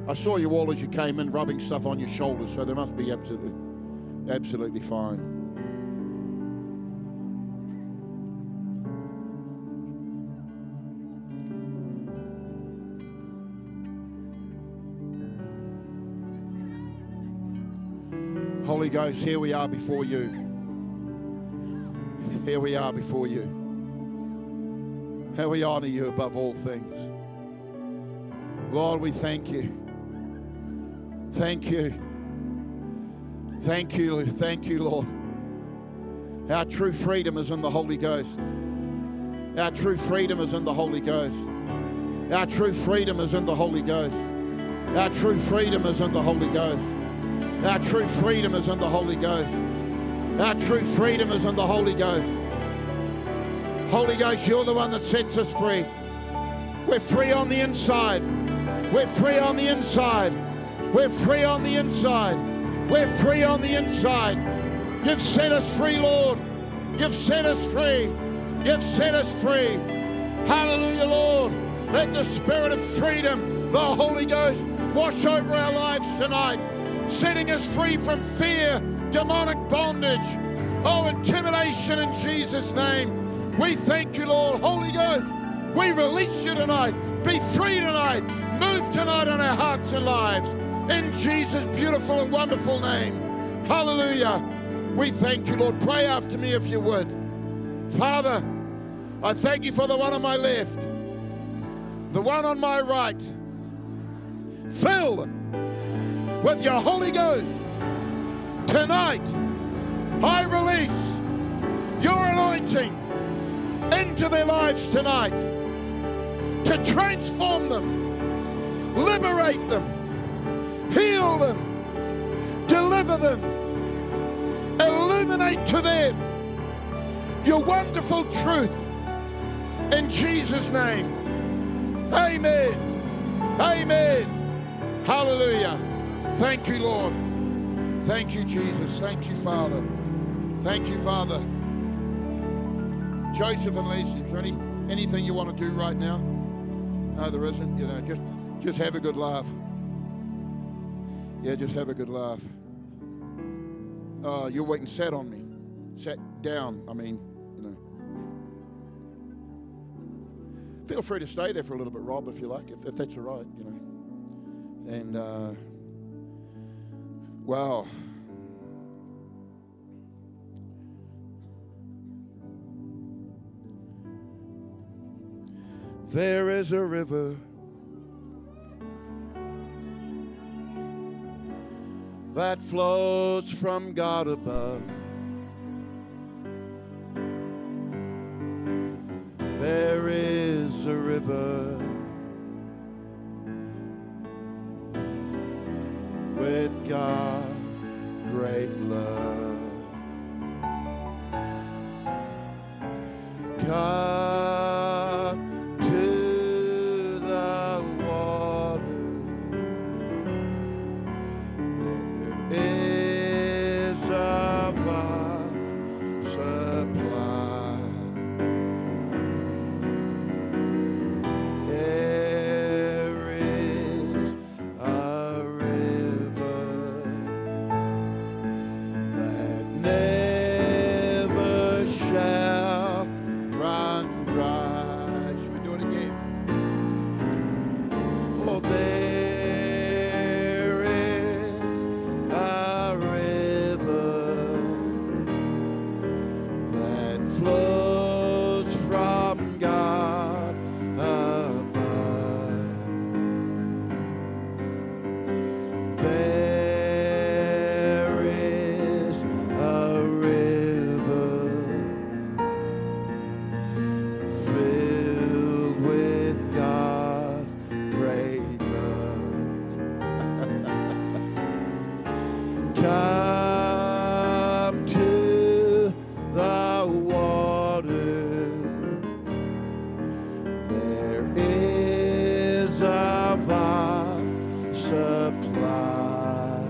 I saw you all as you came in rubbing stuff on your shoulders, so they must be absolutely fine. Holy Ghost, here we are before you. Here we are before you. And we honor you above all things. Lord, we thank you. Thank you. Thank you. Thank you, Lord. Our true freedom is in the Holy Ghost. Our true freedom is in the Holy Ghost. Our true freedom is in the Holy Ghost. Our true freedom is in the Holy Ghost. Our true freedom is in the Holy Ghost. Our true freedom is in the Holy Ghost. Holy Ghost, you're the one that sets us free. We're free on the inside. We're free on the inside. We're free on the inside. We're free on the inside. You've set us free, Lord. You've set us free. You've set us free. Hallelujah, Lord. Let the spirit of freedom, the Holy Ghost, wash over our lives tonight, setting us free from fear, demonic bondage, intimidation in Jesus' name. We thank you, Lord. Holy Ghost, we release you tonight. Be free tonight. Move tonight on our hearts and lives. In Jesus' beautiful and wonderful name. Hallelujah. We thank you, Lord. Pray after me if you would. Father, I thank you for the one on my left, the one on my right. Fill them with your Holy Ghost. Tonight, I release your anointing into their lives tonight to transform them, liberate them, heal them, deliver them, illuminate to them your wonderful truth in Jesus' name. Amen. Amen. Hallelujah. Thank you, Lord. Thank you, Jesus. Thank you, Father. Thank you, Father. Joseph and Leslie, is there anything you want to do right now? No, there isn't. You know, just have a good laugh. Yeah, just have a good laugh. You're waiting, sat on me. Sat down, I mean, you know. Feel free to stay there for a little bit, Rob, if you like, if that's all right, you know. And, wow. There is a river that flows from God above. There is a river with God's great love. Come to the water. There is a vast supply. There is a river that never shall run dry. Should we do it again? Oh, there is a river that flows from God above. There is a river filled with God's great love. Come to the water. There is a vast supply.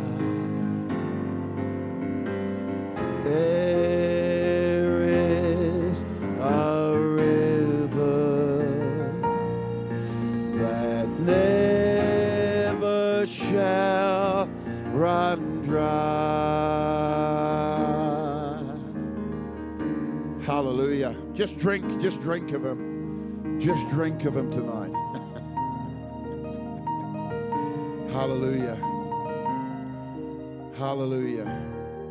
There is a river that never shall run dry. Hallelujah. Just drink of him. Just drink of him tonight. Hallelujah. Hallelujah.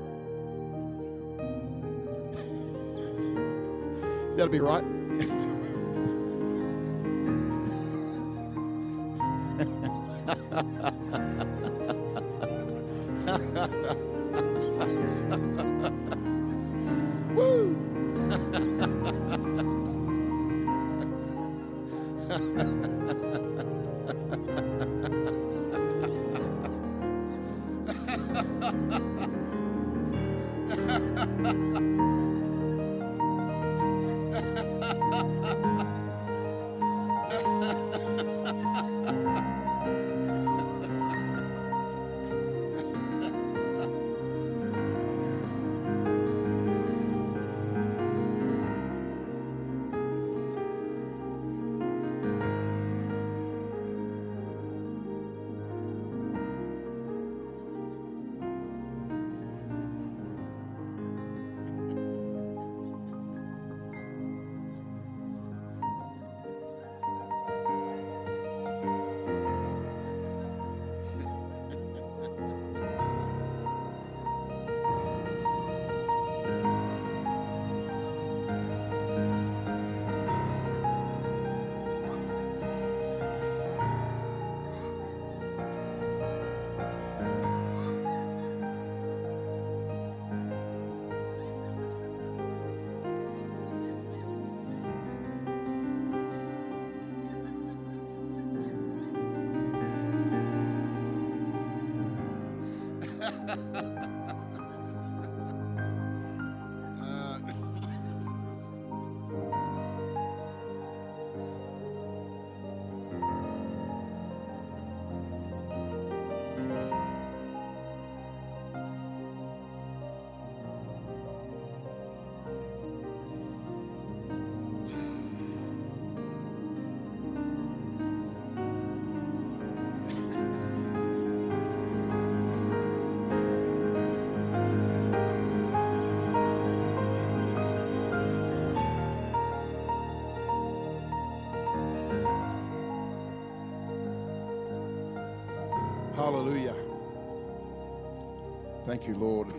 That'll be right. Woo! Hallelujah. Thank you, Lord.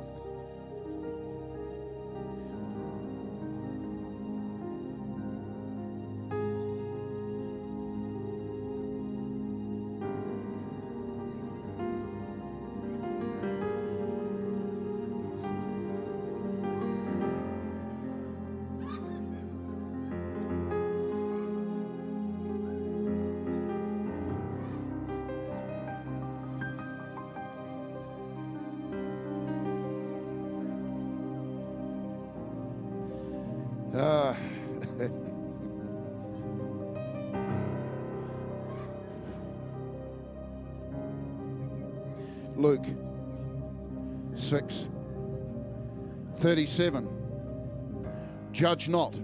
Luke 6:37. Judge not.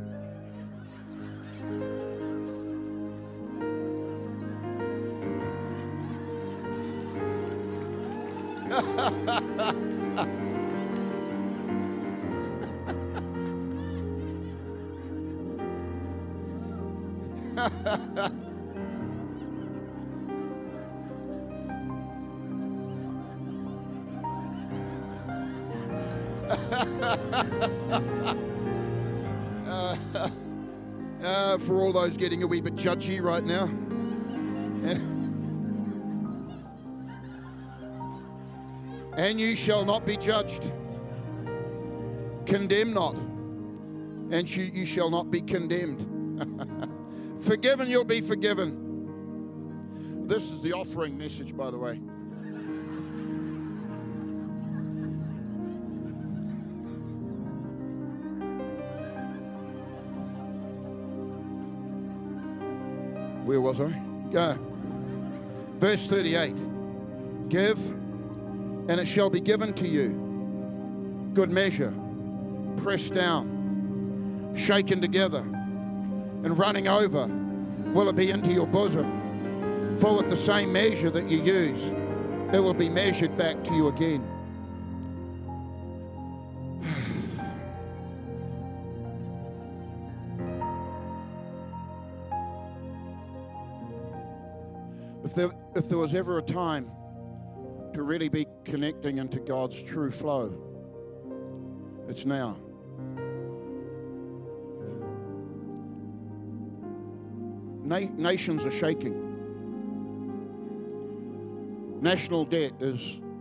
For all those getting a wee bit judgy right now. And you shall not be judged. Condemn not, and you shall not be condemned. Forgiven, you'll be forgiven. This is the offering message, by the way. Where was I? Go. Verse 38. Give, and it shall be given to you. Good measure, pressed down, shaken together, and running over will it be into your bosom. For with the same measure that you use, it will be measured back to you again. If there was ever a time to really be connecting into God's true flow, it's now. Nations are shaking. National debt is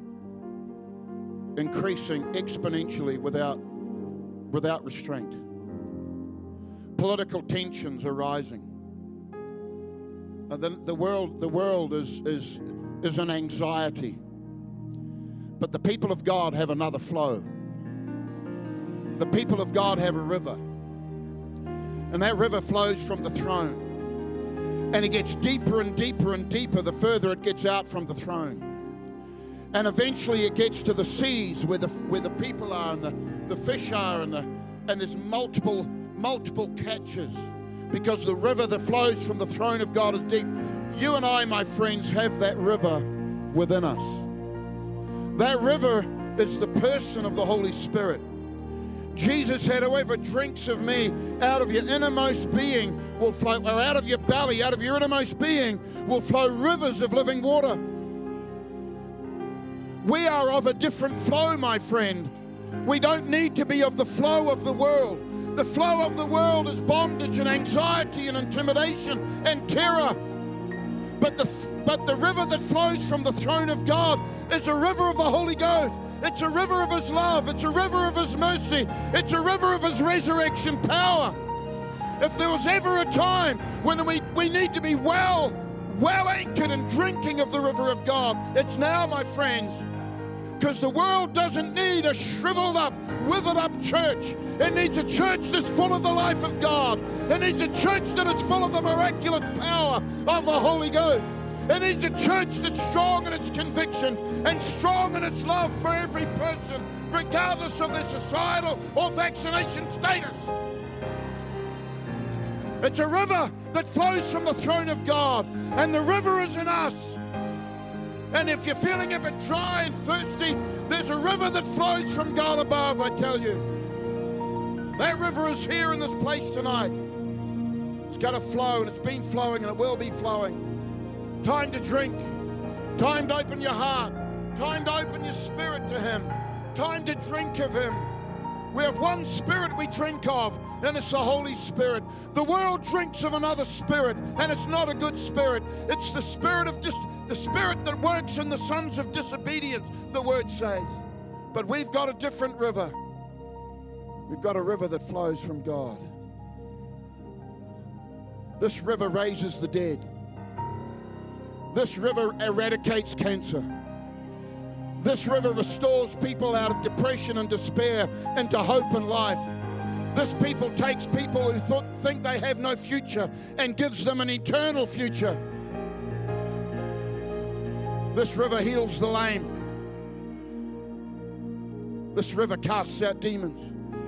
increasing exponentially without restraint. Political tensions are rising. The world is in anxiety. But the people of God have another flow. The people of God have a river. And that river flows from the throne. And it gets deeper and deeper and deeper the further it gets out from the throne. And eventually it gets to the seas where the people are and the fish are and there's multiple catches. Because the river that flows from the throne of God is deep. You and I, my friends, have that river within us. That river is the person of the Holy Spirit. Jesus said, whoever drinks of me, out of your innermost being will flow, or out of your belly, out of your innermost being will flow rivers of living water. We are of a different flow, my friend. We don't need to be of the flow of the world. The flow of the world is bondage and anxiety and intimidation and terror. But the river that flows from the throne of God is a river of the Holy Ghost. It's a river of His love. It's a river of His mercy. It's a river of His resurrection power. If there was ever a time when we need to be well anchored and drinking of the river of God, it's now, my friends. Because the world doesn't need a shriveled up, withered up church. It needs a church that's full of the life of God. It needs a church that is full of the miraculous power of the Holy Ghost. It needs a church that's strong in its conviction and strong in its love for every person, regardless of their societal or vaccination status. It's a river that flows from the throne of God, and the river is in us. And if you're feeling a bit dry and thirsty, there's a river that flows from God above, I tell you. That river is here in this place tonight. It's got to flow, and it's been flowing, and it will be flowing. Time to drink. Time to open your heart. Time to open your spirit to Him. Time to drink of Him. We have one Spirit we drink of, and it's the Holy Spirit. The world drinks of another spirit, and it's not a good spirit. It's the spirit that works in the sons of disobedience, the Word says. But we've got a different river. We've got a river that flows from God. This river raises the dead. This river eradicates cancer. This river restores people out of depression and despair into hope and life. This people takes people who think they have no future and gives them an eternal future. This river heals the lame. This river casts out demons.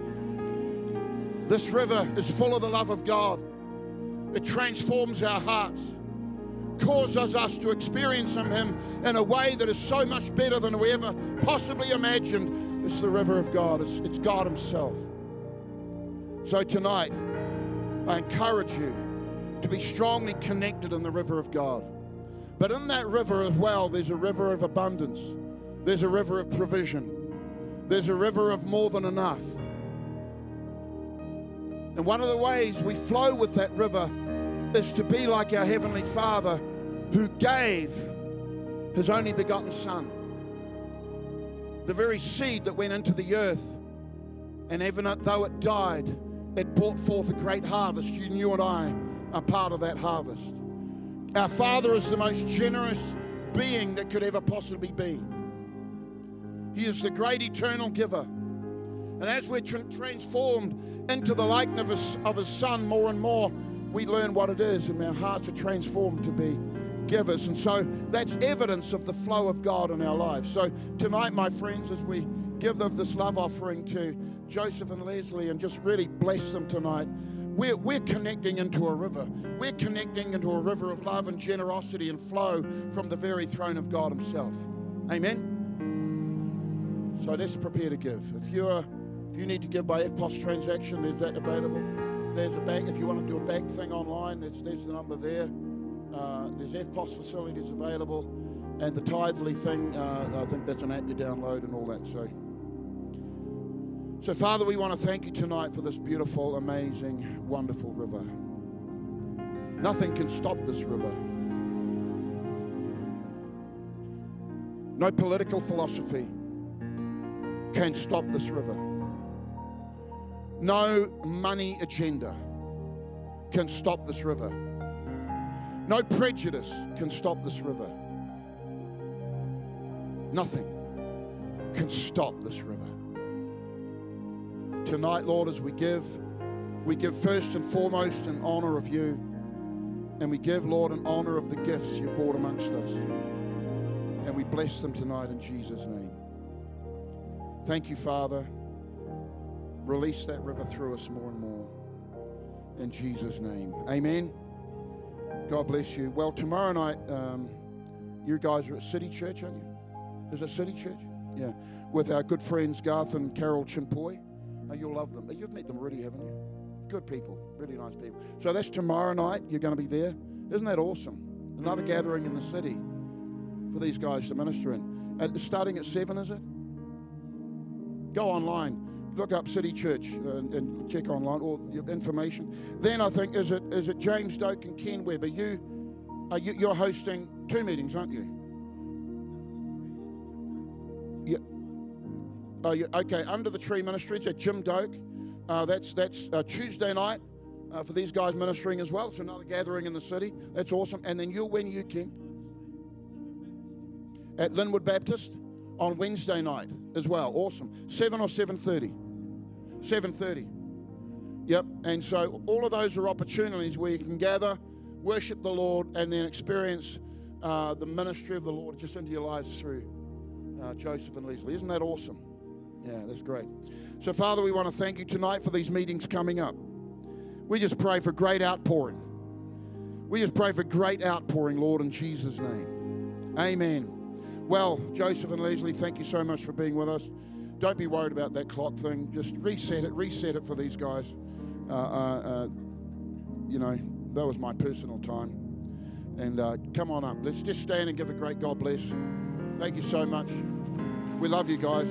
This river is full of the love of God. It transforms our hearts, causes us to experience Him in a way that is so much better than we ever possibly imagined. It's the river of God. It's God Himself. So tonight, I encourage you to be strongly connected in the river of God. But in that river as well, there's a river of abundance. There's a river of provision. There's a river of more than enough. And one of the ways we flow with that river is to be like our Heavenly Father, who gave His only begotten Son. The very seed that went into the earth, and even though it died, it brought forth a great harvest. You and I are part of that harvest. Our Father is the most generous being that could ever possibly be. He is the great eternal giver. And as we're transformed into the likeness of His Son more and more, we learn what it is, and our hearts are transformed to be givers. And so that's evidence of the flow of God in our lives. So tonight, my friends, as we give of this love offering to Joseph and Leslie and just really bless them tonight, we're connecting into a river. We're connecting into a river of love and generosity and flow from the very throne of God himself. Amen? So let's prepare to give. If you need to give by FPOS transaction, there's that available. There's a bank. If you want to do a bank thing online, there's the number there. There's FPOS facilities available. And the Tithely thing, I think that's an app you download and all that. So Father, we want to thank you tonight for this beautiful, amazing, wonderful river. Nothing can stop this river. No political philosophy can stop this river. No money agenda can stop this river. No prejudice can stop this river. Nothing can stop this river. Tonight, Lord, as we give first and foremost in honor of you, and we give, Lord, in honor of the gifts you brought amongst us. And we bless them tonight in Jesus' name. Thank you, Father. Release that river through us more and more. In Jesus' name. Amen. God bless you. Well, tomorrow night, you guys are at City Church, aren't you? Is it City Church? Yeah. With our good friends Garth and Carol Chimpoy. You'll love them. You've met them already, haven't you? Good people. Really nice people. So that's tomorrow night. You're going to be there. Isn't that awesome? Another gathering in the city for these guys to minister in. Starting at 7, is it? Go online. Look up City Church and check online all your information. Then I think, is it James Doak and Ken Webb? You're hosting 2 meetings, aren't you? Yeah. Oh, yeah. Okay. Under the Tree Ministries at Jim Doak. That's Tuesday night for these guys ministering as well. So another gathering in the city. That's awesome. And then when you can at Linwood Baptist on Wednesday night as well. Awesome. 7 or 7:30. 7:30. Yep. And so all of those are opportunities where you can gather, worship the Lord, and then experience the ministry of the Lord just into your lives through Joseph and Leslie. Isn't that awesome? Yeah, that's great. So, Father, we want to thank you tonight for these meetings coming up. We just pray for great outpouring. We just pray for great outpouring, Lord, in Jesus' name. Amen. Well, Joseph and Leslie, thank you so much for being with us. Don't be worried about that clock thing. Just reset it for these guys. That was my personal time. And come on up. Let's just stand and give a great God bless. Thank you so much. We love you guys.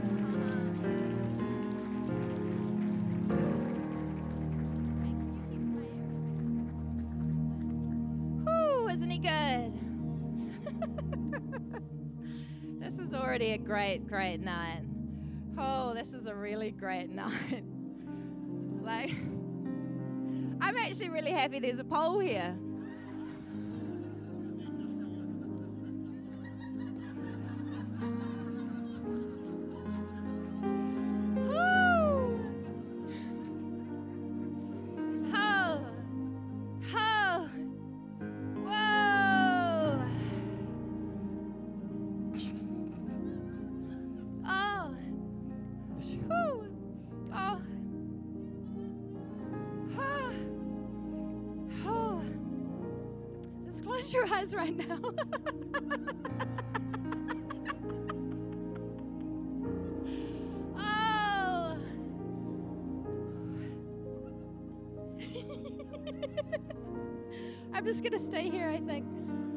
Isn't he good? This is already a great night. Oh, this is a really great night. I'm actually really happy there's a pole here. Close your eyes right now. Oh. I'm just going to stay here, I think.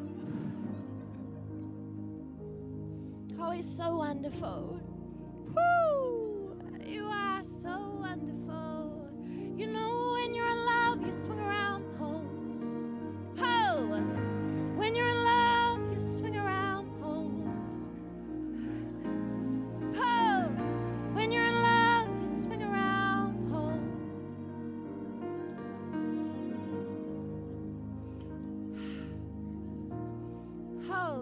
Oh, he's so wonderful. Woo! You are so wonderful. You know, when you're in love, you swing around poles. Oh! When you're in love, you swing around poles. Oh! When you're in love, you swing around poles. Oh!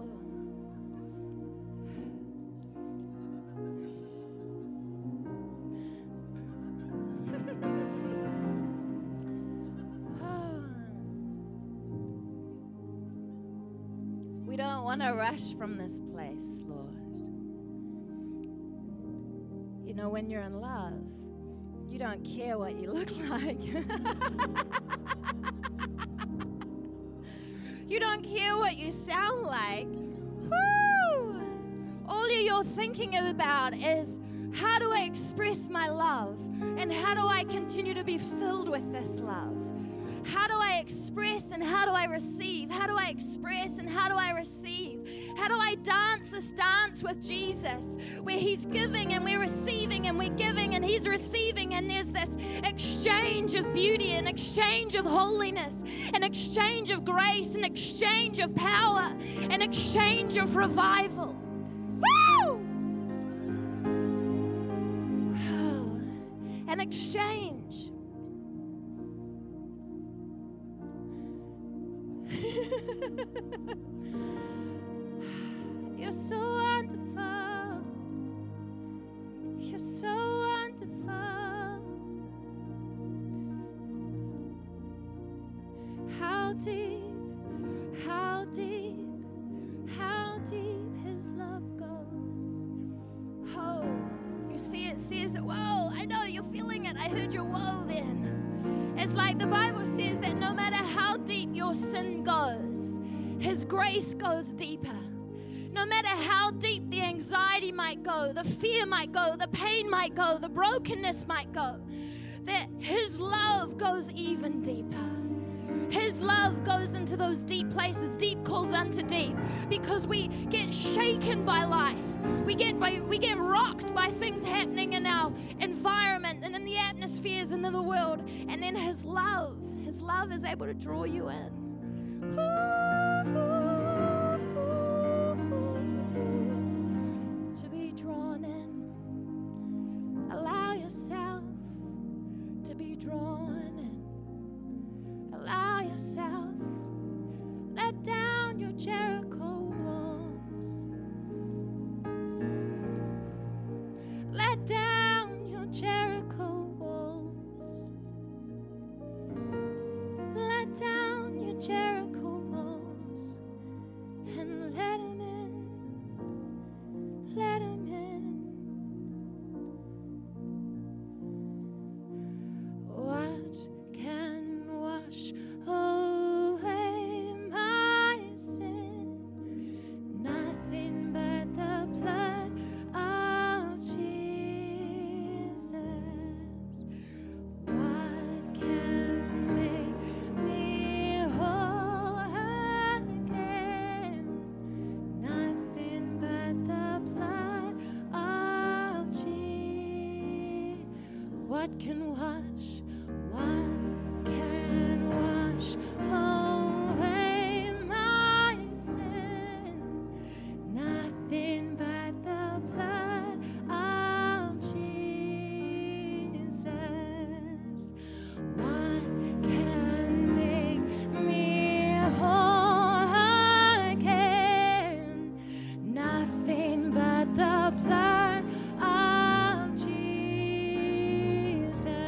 We don't want to rush from this place, Lord. You know, when you're in love, You don't care what you look like. You don't care what you sound like. Woo! All you're thinking about is, how do I express my love? And how do I continue to be filled with this love? How do I express and how do I receive? How do I express and how do I receive? How do I dance this dance with Jesus where He's giving and we're receiving and we're giving and He's receiving, and there's this exchange of beauty, an exchange of holiness, an exchange of grace, an exchange of power, an exchange of revival. Woo! Wow. An exchange. You're so wonderful. You're so wonderful. How deep, how deep, how deep His love goes. Oh, you see, it says that, whoa, I know you're feeling it. I heard your whoa then. It's like the Bible says that no matter how deep your sin goes, His grace goes deeper. No matter how deep the anxiety might go, the fear might go, the pain might go, the brokenness might go, that His love goes even deeper. His love goes into those deep places. Deep calls unto deep, because we get shaken by life. We get rocked by things happening in our environment and in the atmospheres and in the world. And then His love is able to draw you in. To be drawn in. Allow yourself to be drawn in. Allow yourself. Let down your Jericho walls. Let down your Jericho walls. Let down your Jericho walls and let Him in. Let Him in. What can wash away my sin? Nothing but the blood of Jesus. What can make me whole again? Nothing but the blood of Jesus. What can wash? What can wash away my sin? Nothing but the blood of Jesus. What can make me whole again? Nothing but the blood of Jesus.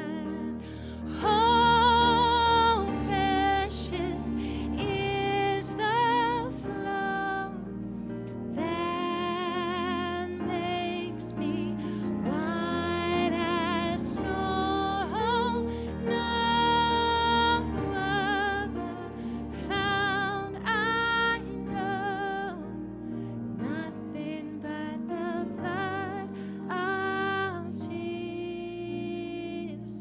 Oh, precious is the flow that makes me white as snow. No other found I know. Nothing but the blood of Jesus.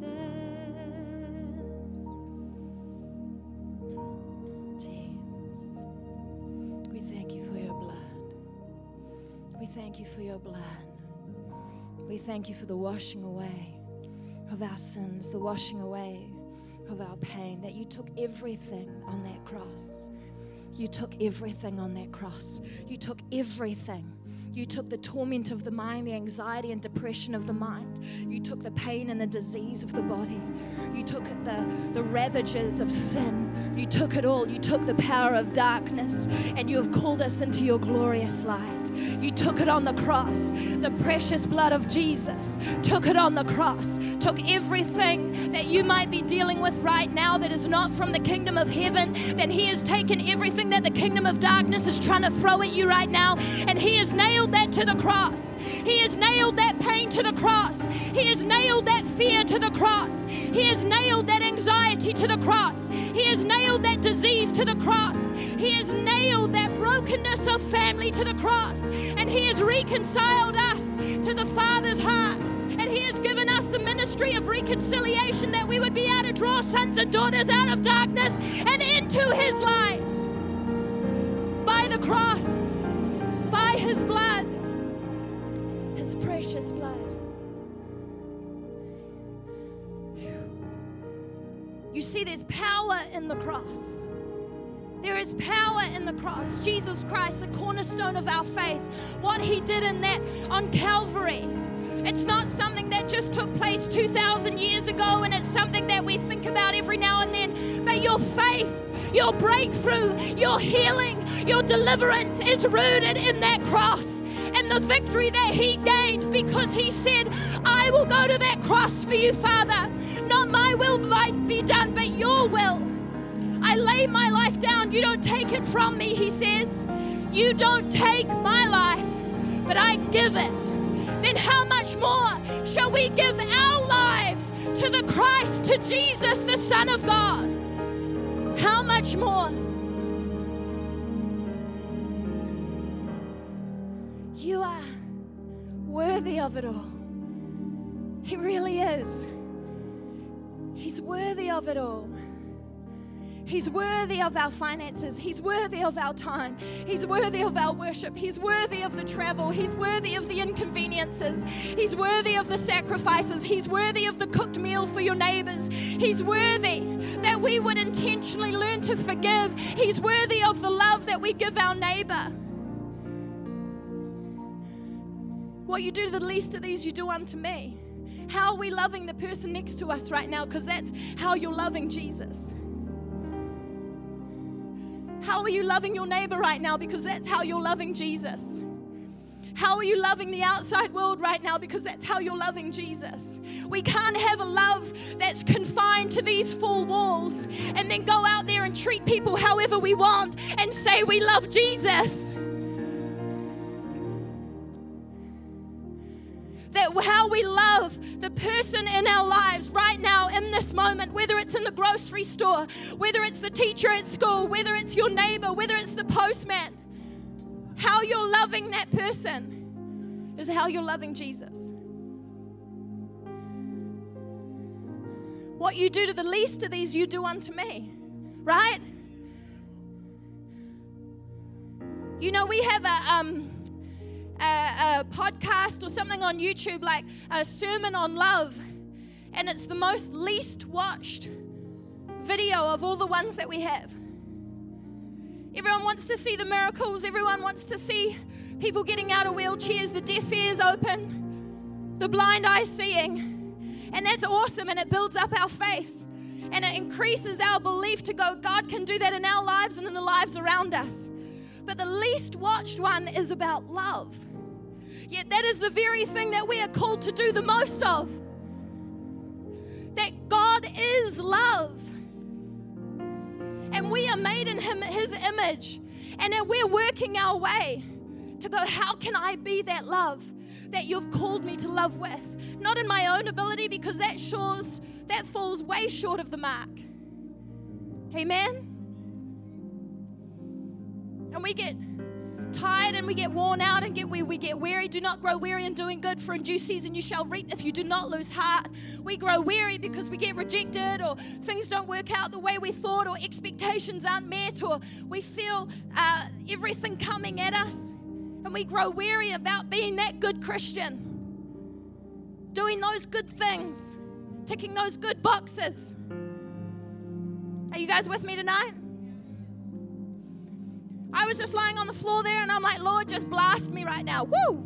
Jesus, we thank You for Your blood. We thank You for Your blood. We thank You for the washing away of our sins, the washing away of our pain, that You took everything on that cross. You took everything on that cross. You took everything. You took the torment of the mind, the anxiety and depression of the mind. You took the pain and the disease of the body. You took the ravages of sin. You took it all. You took the power of darkness, and You have called us into Your glorious light. You took it on the cross. The precious blood of Jesus took it on the cross, took everything that you might be dealing with right now that is not from the kingdom of heaven. Then He has taken everything that the kingdom of darkness is trying to throw at you right now, and He has nailed nailed that to the cross. He has nailed that pain to the cross. He has nailed that fear to the cross. He has nailed that anxiety to the cross. He has nailed that disease to the cross. He has nailed that brokenness of family to the cross. And He has reconciled us to the Father's heart. And He has given us the ministry of reconciliation, that we would be able to draw sons and daughters out of darkness and into His light. By the cross, by His blood, His precious blood. You see, there's power in the cross. There is power in the cross. Jesus Christ, the cornerstone of our faith, what He did in that on Calvary. It's not something that just took place 2,000 years ago, and it's something that we think about every now and then. But your faith, your breakthrough, your healing, your deliverance is rooted in that cross. And the victory that He gained, because He said, I will go to that cross for you, Father. Not my will might be done, but your will. I lay my life down. You don't take it from me, He says. You don't take my life, but I give it. Then how much more shall we give our lives to the Christ, to Jesus, the Son of God? How much more? You are worthy of it all. He really is. He's worthy of it all. He's worthy of our finances. He's worthy of our time. He's worthy of our worship. He's worthy of the travel. He's worthy of the inconveniences. He's worthy of the sacrifices. He's worthy of the cooked meal for your neighbors. He's worthy that we would intentionally learn to forgive. He's worthy of the love that we give our neighbor. What you do to the least of these, you do unto me. How are we loving the person next to us right now? Because that's how you're loving Jesus. How are you loving your neighbor right now? Because that's how you're loving Jesus. How are you loving the outside world right now? Because that's how you're loving Jesus. We can't have a love that's confined to these four walls and then go out there and treat people however we want and say we love Jesus. That how we love the person in our lives right now in this moment, whether it's in the grocery store, whether it's the teacher at school, whether it's your neighbor, whether it's the postman, how you're loving that person is how you're loving Jesus. What you do to the least of these, you do unto me, right? You know, we have a podcast or something on YouTube, like a sermon on love, and it's the most least watched video of all the ones that we have. Everyone wants to see the miracles. Everyone wants to see people getting out of wheelchairs, the deaf ears open, the blind eyes seeing, and that's awesome, and it builds up our faith, and it increases our belief to go, God can do that in our lives and in the lives around us. But the least watched one is about love. Yet that is the very thing that we are called to do the most of. That God is love. And we are made in His image. And that we're working our way to go, how can I be that love that you've called me to love with? Not in my own ability, because that falls way short of the mark. Amen? And we get tired and we get worn out and we get weary. Do not grow weary in doing good, for in due season you shall reap if you do not lose heart. We grow weary because we get rejected, or things don't work out the way we thought, or expectations aren't met, or we feel everything coming at us. And we grow weary about being that good Christian, doing those good things, ticking those good boxes. Are you guys with me tonight? I was just lying on the floor there and I'm like, Lord, just blast me right now. Woo!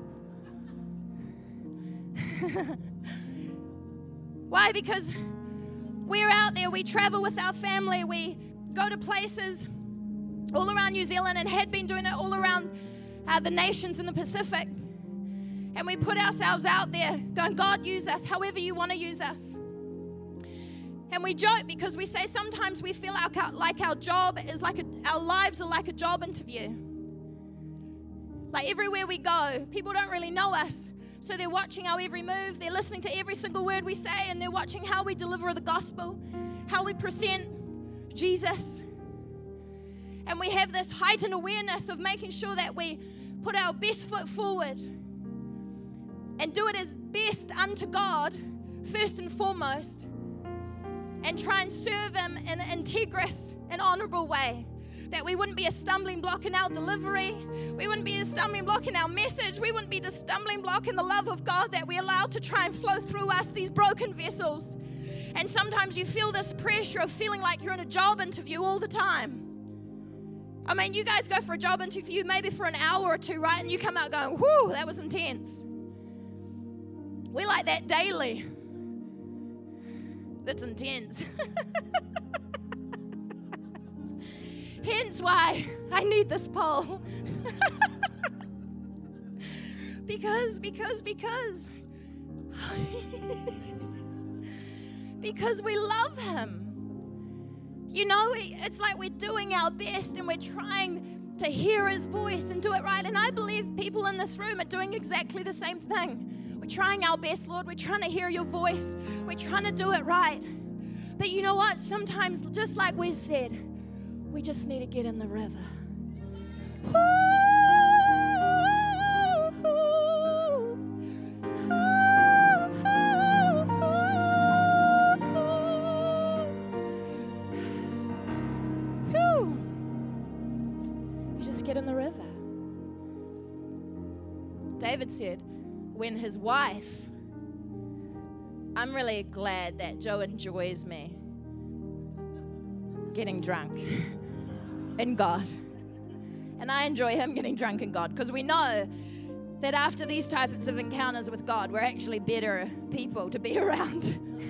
Why? Because we're out there, we travel with our family, we go to places all around New Zealand and had been doing it all around the nations in the Pacific. And we put ourselves out there going, God, use us however you want to use us. And we joke because we say sometimes we feel like our job is our lives are like a job interview. Like everywhere we go, people don't really know us. So they're watching our every move. They're listening to every single word we say, and they're watching how we deliver the gospel, how we present Jesus. And we have this heightened awareness of making sure that we put our best foot forward and do it as best unto God, first and foremost, and try and serve Him in an integrous and honorable way. That we wouldn't be a stumbling block in our delivery. We wouldn't be a stumbling block in our message. We wouldn't be a stumbling block in the love of God that we allow to try and flow through us, these broken vessels. And sometimes you feel this pressure of feeling like you're in a job interview all the time. I mean, you guys go for a job interview maybe for an hour or two, right? And you come out going, whoo, that was intense. We're like that daily. That's intense. Hence why I need this pole. because we love Him. You know, it's like we're doing our best and we're trying to hear His voice and do it right. And I believe people in this room are doing exactly the same thing. We're trying our best, Lord. We're trying to hear your voice. We're trying to do it right. But you know what? Sometimes, just like we said, we just need to get in the river. You just get in the river. David said, when his wife, I'm really glad that Joe enjoys me getting drunk in God. And I enjoy him getting drunk in God, because we know that after these types of encounters with God, we're actually better people to be around.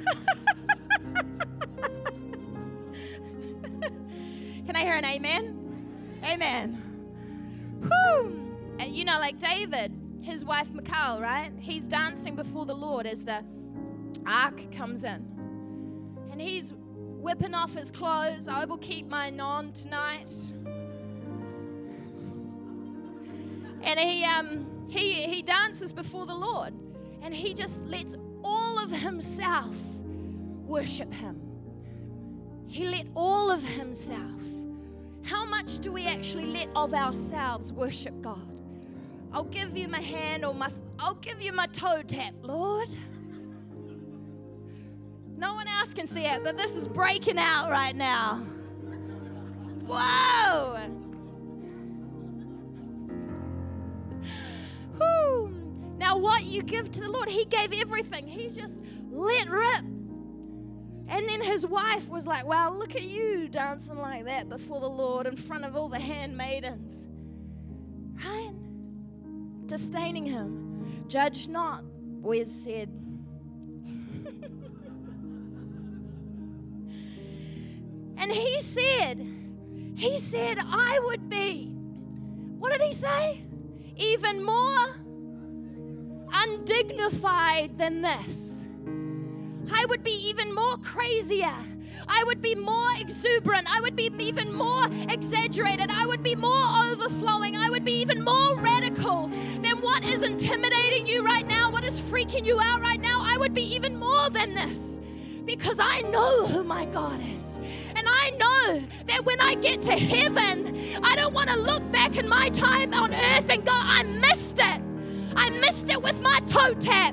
Can I hear an amen? Amen. Whew. And you know, like David, his wife Michal, right? He's dancing before the Lord as the ark comes in. And he's whipping off his clothes. I will keep mine on tonight. And he dances before the Lord. And he just lets all of himself worship Him. He let all of himself. How much do we actually let of ourselves worship God? I'll give you my hand, or I'll give you my toe tap, Lord. No one else can see it, but this is breaking out right now. Whoa! Whew. Now what you give to the Lord, He gave everything. He just let rip. And then his wife was like, wow, look at you dancing like that before the Lord in front of all the handmaidens. Right? Disdaining Him. Judge not, Boaz said. And he said, I would be, what did he say? Even more undignified than this. I would be even more crazier. I would be more exuberant. I would be even more exaggerated. I would be more overflowing. I would be even more radical than what is intimidating you right now, what is freaking you out right now. I would be even more than this, because I know who my God is. And I know that when I get to heaven, I don't want to look back in my time on earth and go, I missed it. I missed it with my toe tap.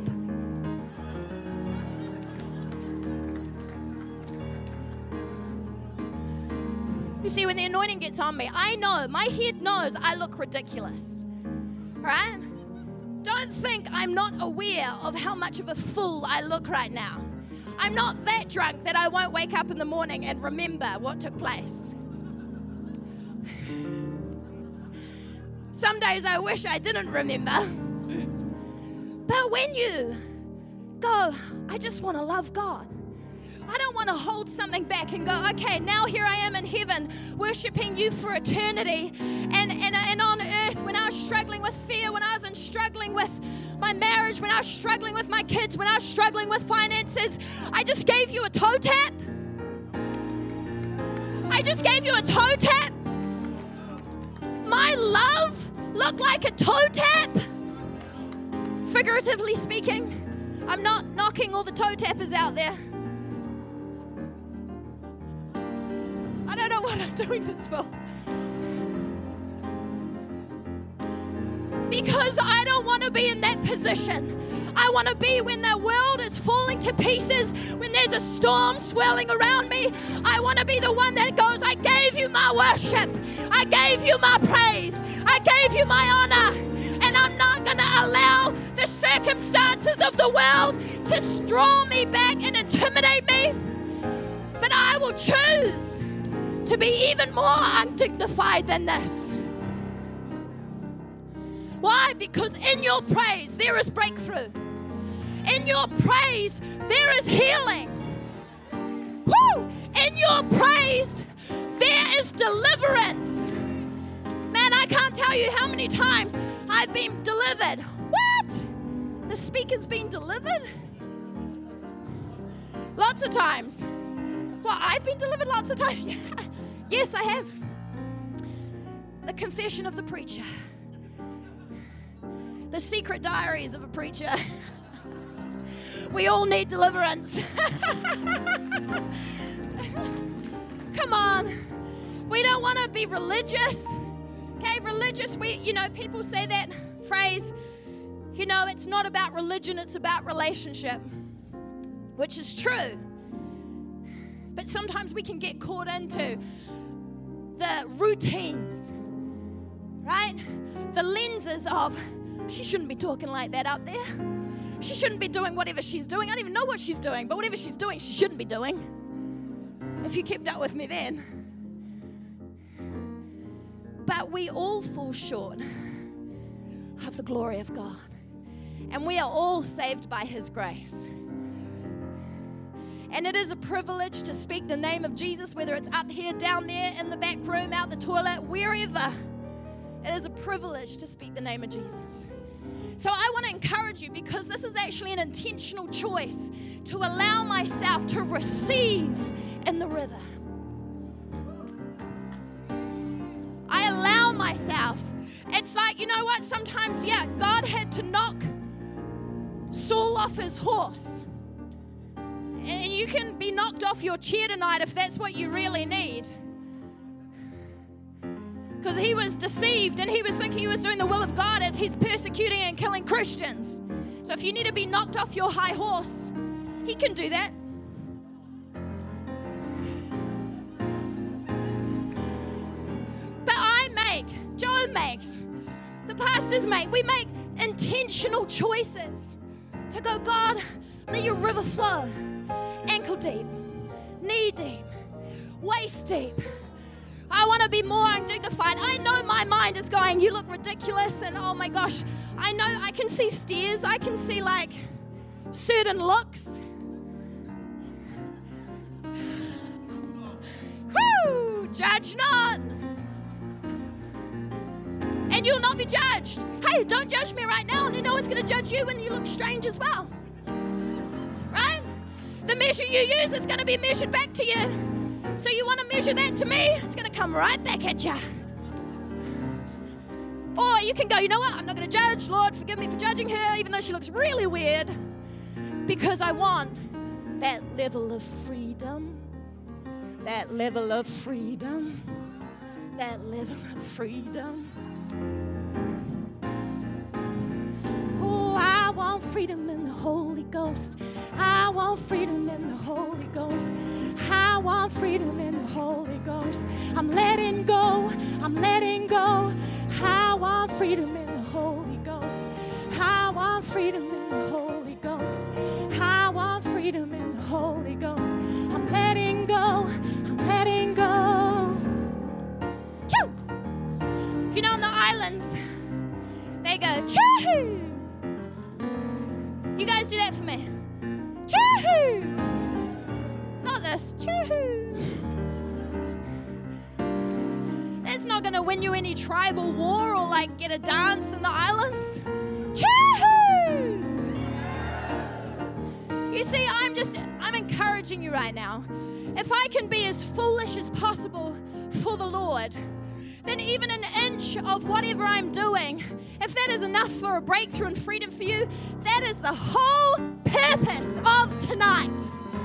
You see, when the anointing gets on me, I know, my head knows I look ridiculous. Right? Don't think I'm not aware of how much of a fool I look right now. I'm not that drunk that I won't wake up in the morning and remember what took place. Some days I wish I didn't remember. But when you go, I just want to love God. I don't want to hold something back and go, okay, now here I am in heaven worshiping you for eternity. And on earth, when I was struggling with fear, when I was struggling with my marriage, when I was struggling with my kids, when I was struggling with finances, I just gave you a toe tap. I just gave you a toe tap. My love look like a toe tap, figuratively speaking. I'm not knocking all the toe tappers out there. I don't know what I'm doing this for. Because I don't want to be in that position. I want to be when the world is falling to pieces, when there's a storm swirling around me. I want to be the one that goes, I gave you my worship. I gave you my praise. I gave you my honor. And I'm not going to allow the circumstances of the world to straw me back and intimidate me. But I will choose to be even more undignified than this. Why? Because in your praise, there is breakthrough. In your praise, there is healing. Woo! In your praise, there is deliverance. Man, I can't tell you how many times I've been delivered. What? The speaker's been delivered? Lots of times. Well, I've been delivered lots of times. Yes, I have. The confession of the preacher. The secret diaries of a preacher. We all need deliverance. Come on. We don't want to be religious. Okay, religious, people say that phrase, it's not about religion, it's about relationship, which is true. But sometimes we can get caught into the routines, right? The lenses of, she shouldn't be talking like that up there. She shouldn't be doing whatever she's doing. I don't even know what she's doing, but whatever she's doing, she shouldn't be doing. If you kept up with me then. But we all fall short of the glory of God. And we are all saved by His grace. And it is a privilege to speak the name of Jesus, whether it's up here, down there, in the back room, out the toilet, wherever. It is a privilege to speak the name of Jesus. So I want to encourage you, because this is actually an intentional choice, to allow myself to receive in the river. I allow myself. It's like, you know what? Sometimes, God had to knock Saul off his horse. And you can be knocked off your chair tonight if that's what you really need. Because he was deceived and he was thinking he was doing the will of God as he's persecuting and killing Christians. So if you need to be knocked off your high horse, he can do that. But Joe makes, the pastors make, we make intentional choices to go, God, let your river flow. Ankle deep, knee deep, waist deep. I want to be more undignified. I know my mind is going, you look ridiculous, and oh my gosh, I know I can see stares. I can see like certain looks. Woo! Judge not. And you'll not be judged. Hey, don't judge me right now, and no one's going to judge you when you look strange as well. Right? The measure you use is going to be measured back to you. So you want to measure that to me? It's going to come right back at you. Or you can go, you know what? I'm not going to judge. Lord, forgive me for judging her, even though she looks really weird. Because I want that level of freedom. That level of freedom. That level of freedom. Oh, I want freedom in the Holy Ghost. I want freedom in the Holy Ghost. I want freedom in the Holy Ghost. I'm letting go. I'm letting go. I want freedom in the Holy Ghost. I want freedom in the Holy Ghost. I want freedom in the Holy Ghost. I'm letting go. I'm letting go. Choo! You know, on the islands, they go, choo! You guys do that for me. Choo-hoo! Not this. Choo-hoo! That's not going to win you any tribal war or like get a dance in the islands. Choo-hoo! You see, I'm encouraging you right now. If I can be as foolish as possible for the Lord, then even an inch of whatever I'm doing, if that is enough for a breakthrough and freedom for you, that is the whole purpose of tonight.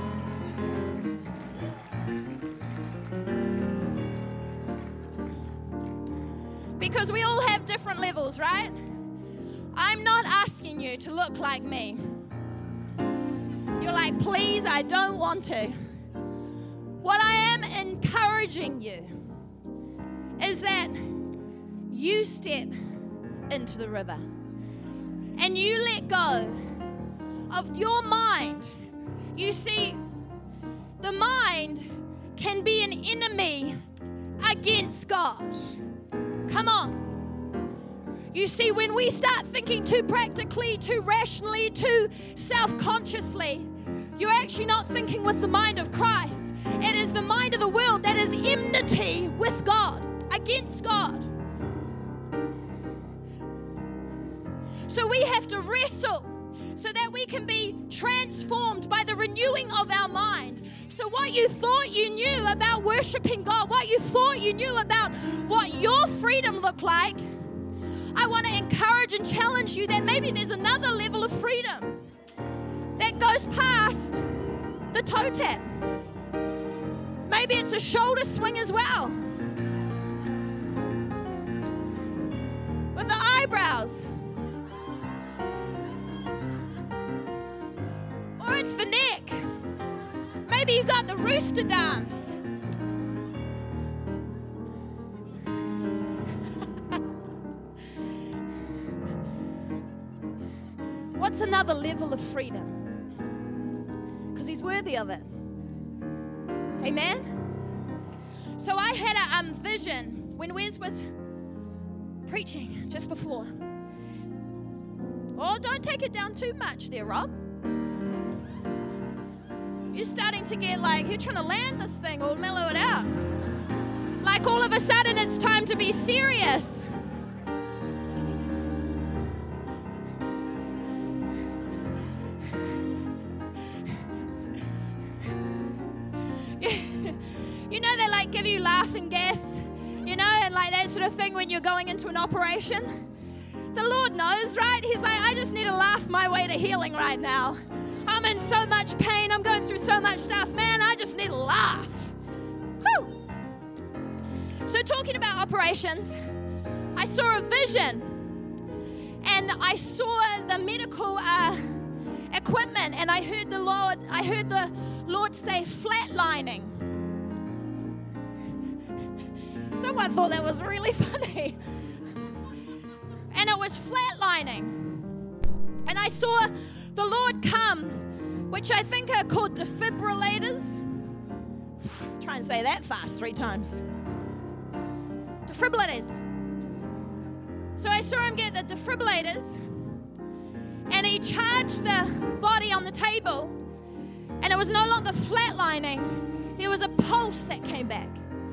Because we all have different levels, right? I'm not asking you to look like me. You're like, please, I don't want to. What I am encouraging you is that you step into the river and you let go of your mind. You see, the mind can be an enemy against God. Come on. You see, when we start thinking too practically, too rationally, too self-consciously, you're actually not thinking with the mind of Christ. It is the mind of the world that is enmity with God, against God. So we have to wrestle so that we can be transformed by the renewing of our mind. So what you thought you knew about worshiping God, what you thought you knew about what your freedom looked like, I want to encourage and challenge you that maybe there's another level of freedom that goes past the toe tap. Maybe it's a shoulder swing as well, with the eyebrows. Or it's the neck. Maybe you got the rooster dance. What's another level of freedom? Because he's worthy of it. Amen? So I had a vision when Wes was preaching just before. Oh, don't take it down too much there, Rob. You're starting to get like, you're trying to land this thing or mellow it out. Like all of a sudden it's time to be serious. You know, they like give you laughing gas, you know, and like that sort of thing when you're going into an operation. The Lord knows, right? He's like, I just need to laugh my way to healing right now. I'm in so much pain. I'm going through so much stuff. Man, I just need to laugh. Whew. So talking about operations, I saw a vision. And I saw the medical equipment. And I heard the Lord say flatlining. Someone thought that was really funny. And it was flatlining. And I saw the Lord come, which I think are called defibrillators. Try and say that fast 3 times. Defibrillators. So I saw him get the defibrillators, and he charged the body on the table, and it was no longer flatlining. There was a pulse that came back.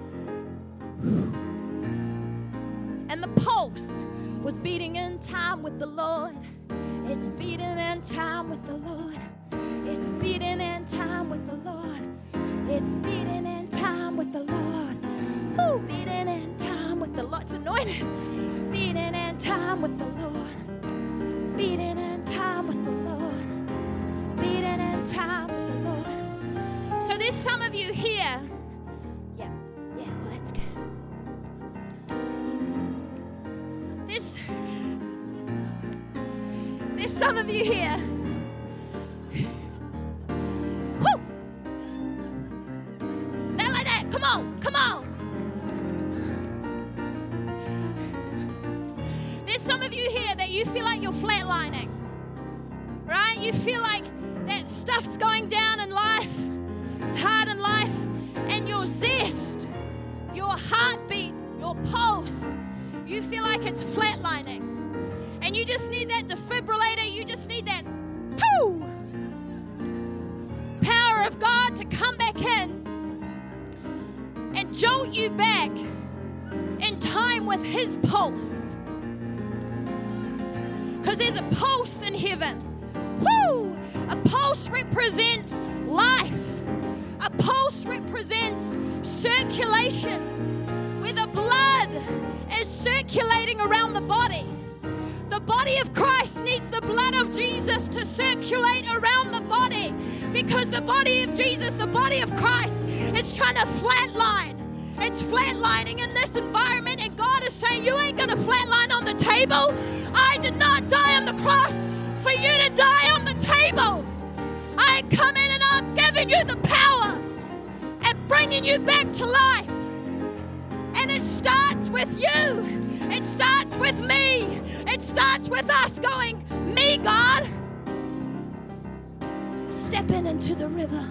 And the pulse was beating in time with the Lord. It's beating in time with the Lord. It's beating in time with the Lord. It's beating in time with the Lord. Woo, beating in time with the Lord. It's anointed. Beating in time with the Lord. Beating in time with the Lord. Beating in time with the Lord. So there's some of you here. Yeah, well, that's good. There's some of you here. Woo! Not like that. Come on. There's some of you here that you feel like you're flatlining. Right? You feel like that stuff's going down in life. It's hard in life. And your zest, your heartbeat, your pulse, you feel like it's flatlining. And you just need that defibrillator. You just need that power of God to come back in and jolt you back in time with his pulse. Because there's a pulse in heaven. Woo! A pulse represents life. A pulse represents circulation. where the blood is circulating around the body. The body of Christ needs the blood of Jesus to circulate around the body, because the body of Jesus, the body of Christ, is trying to flatline. It's flatlining in this environment, and God is saying, you ain't going to flatline on the table. I did not die on the cross for you to die on the table. I come in and I'm giving you the power and bringing you back to life. And it starts with you. It starts with me. It starts with us going, me, God. Step into the river.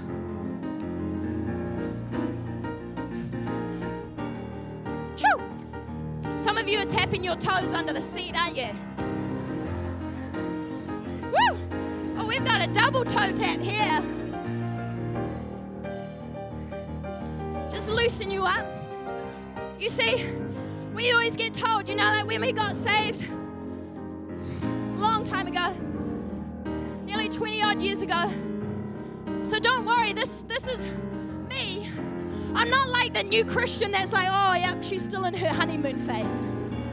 Choo! Some of you are tapping your toes under the seat, aren't you? Woo! Oh, we've got a double toe tap here. Just loosen you up. You see, we always get told, like when we got saved a long time ago, nearly 20 odd years ago. So don't worry, this is me. I'm not like the new Christian that's like, oh, yep, she's still in her honeymoon phase.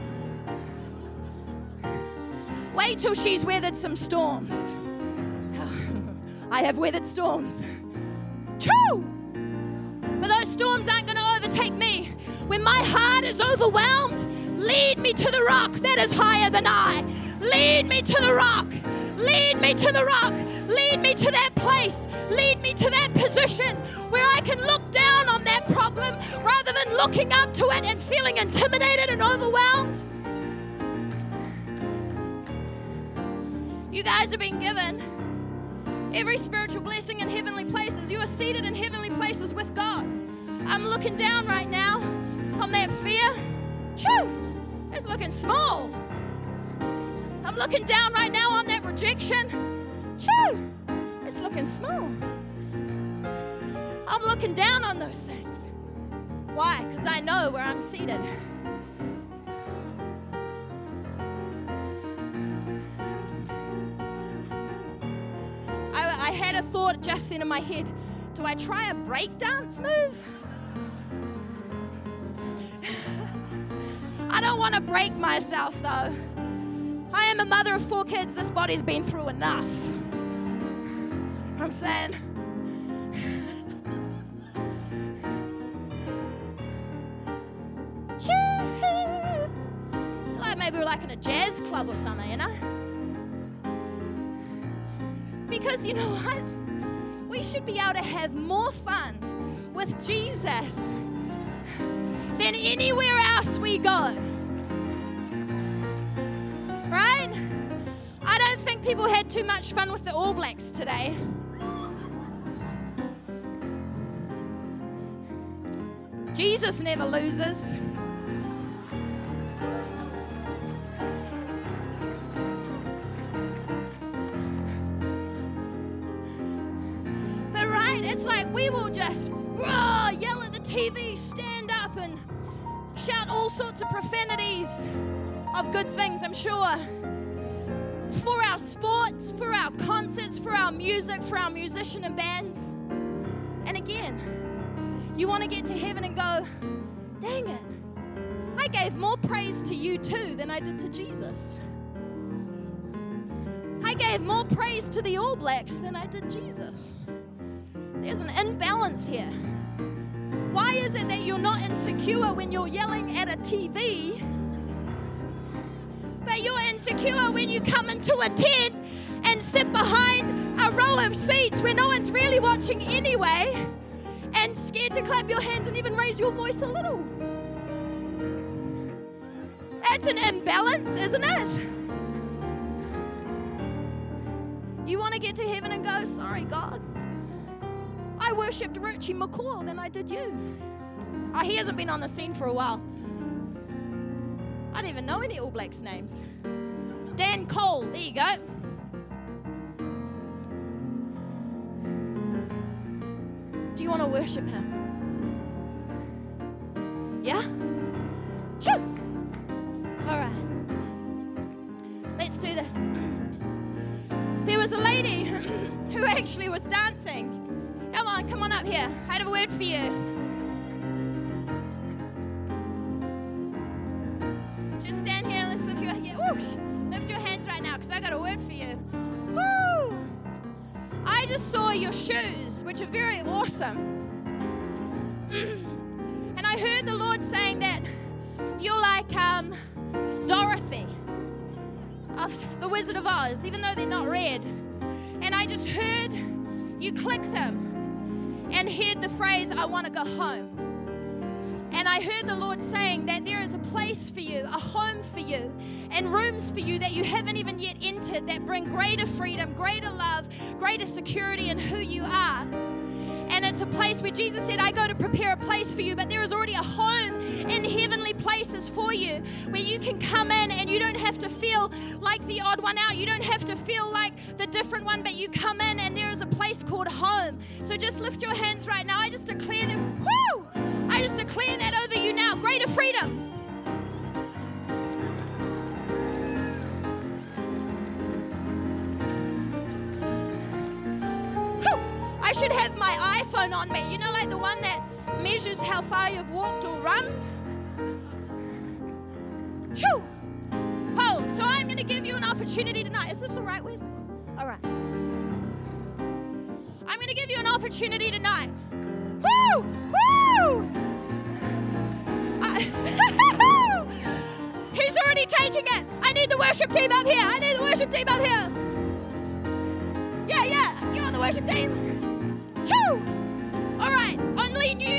Wait till she's weathered some storms. I have weathered storms. Choo! But those storms aren't going to overtake me. When my heart is overwhelmed, lead me to the rock that is higher than I. Lead me to the rock. Lead me to the rock. Lead me to that place. Lead me to that position where I can look down on that problem rather than looking up to it and feeling intimidated and overwhelmed. You guys have been given every spiritual blessing in heavenly places. You are seated in heavenly places with God. I'm looking down right now on that fear. Choo! It's looking small. I'm looking down right now on that rejection. Choo! It's looking small. I'm looking down on those things. Why? Because I know where I'm seated. I had a thought just then in my head. Do I try a breakdance move? I don't want to break myself though. I am a mother of 4 kids. This body's been through enough. I'm saying. I feel like maybe we're like in a jazz club or something, you know? Because you know what? We should be able to have more fun with Jesus than anywhere else we go. Right? I don't think people had too much fun with the All Blacks today. Jesus never loses. But right, it's like we will just yell at the TV, stand up and shout all sorts of profanities of good things, I'm sure. For our sports, for our concerts, for our music, for our musician and bands. And again, you want to get to heaven and go, dang it, I gave more praise to you too than I did to Jesus. I gave more praise to the All Blacks than I did Jesus. There's an imbalance here. Why is it that you're not insecure when you're yelling at a TV, but you're insecure when you come into a tent and sit behind a row of seats where no one's really watching anyway, and scared to clap your hands and even raise your voice a little? That's an imbalance, isn't it? You want to get to heaven and go, sorry, God, I worshipped Richie McCaw than I did you. Oh, he hasn't been on the scene for a while. I don't even know any All Blacks names. Dan Cole, there you go. Do you want to worship him? Yeah? Choo! All right. Let's do this. There was a lady who actually was dancing. Come on up here. I have a word for you. Whoosh. Lift your hands right now because I got a word for you. Woo! I just saw your shoes, which are very awesome. And I heard the Lord saying that you're like Dorothy of The Wizard of Oz, even though they're not red. And I just heard you click them and heard the phrase, I want to go home. And I heard the Lord saying that there is a place for you, a home for you, and rooms for you that you haven't even yet entered that bring greater freedom, greater love, greater security in who you are. And it's a place where Jesus said, I go to prepare a place for you, but there is already a home in heavenly places for you where you can come in and you don't have to feel like the odd one out. You don't have to feel like the different one, but you come in and there is a place called home. So just lift your hands right now. I just declare that, whoo! I just declare that over you now. Greater freedom. I should have my iPhone on me. You know, like the one that measures how far you've walked or run? Shoo! Oh, so I'm going to give you an opportunity tonight. Is this all right, Wes? All right. I'm going to give you an opportunity tonight. Woo! Woo! Who's already taking it? I need the worship team up here. I need the worship team up here. Yeah. You're on the worship team. Choo! All right, only you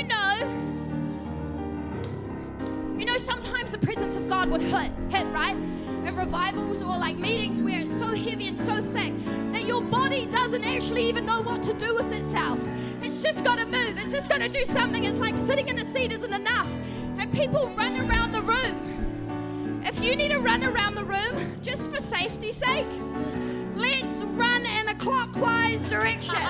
know, sometimes the presence of God would hit, right? In revivals or like meetings where it's so heavy and so thick that your body doesn't actually even know what to do with itself. It's just got to move. It's just got to do something. It's like sitting in a seat isn't enough. And people run around the room. If you need to run around the room, just for safety's sake, let's run in a clockwise direction.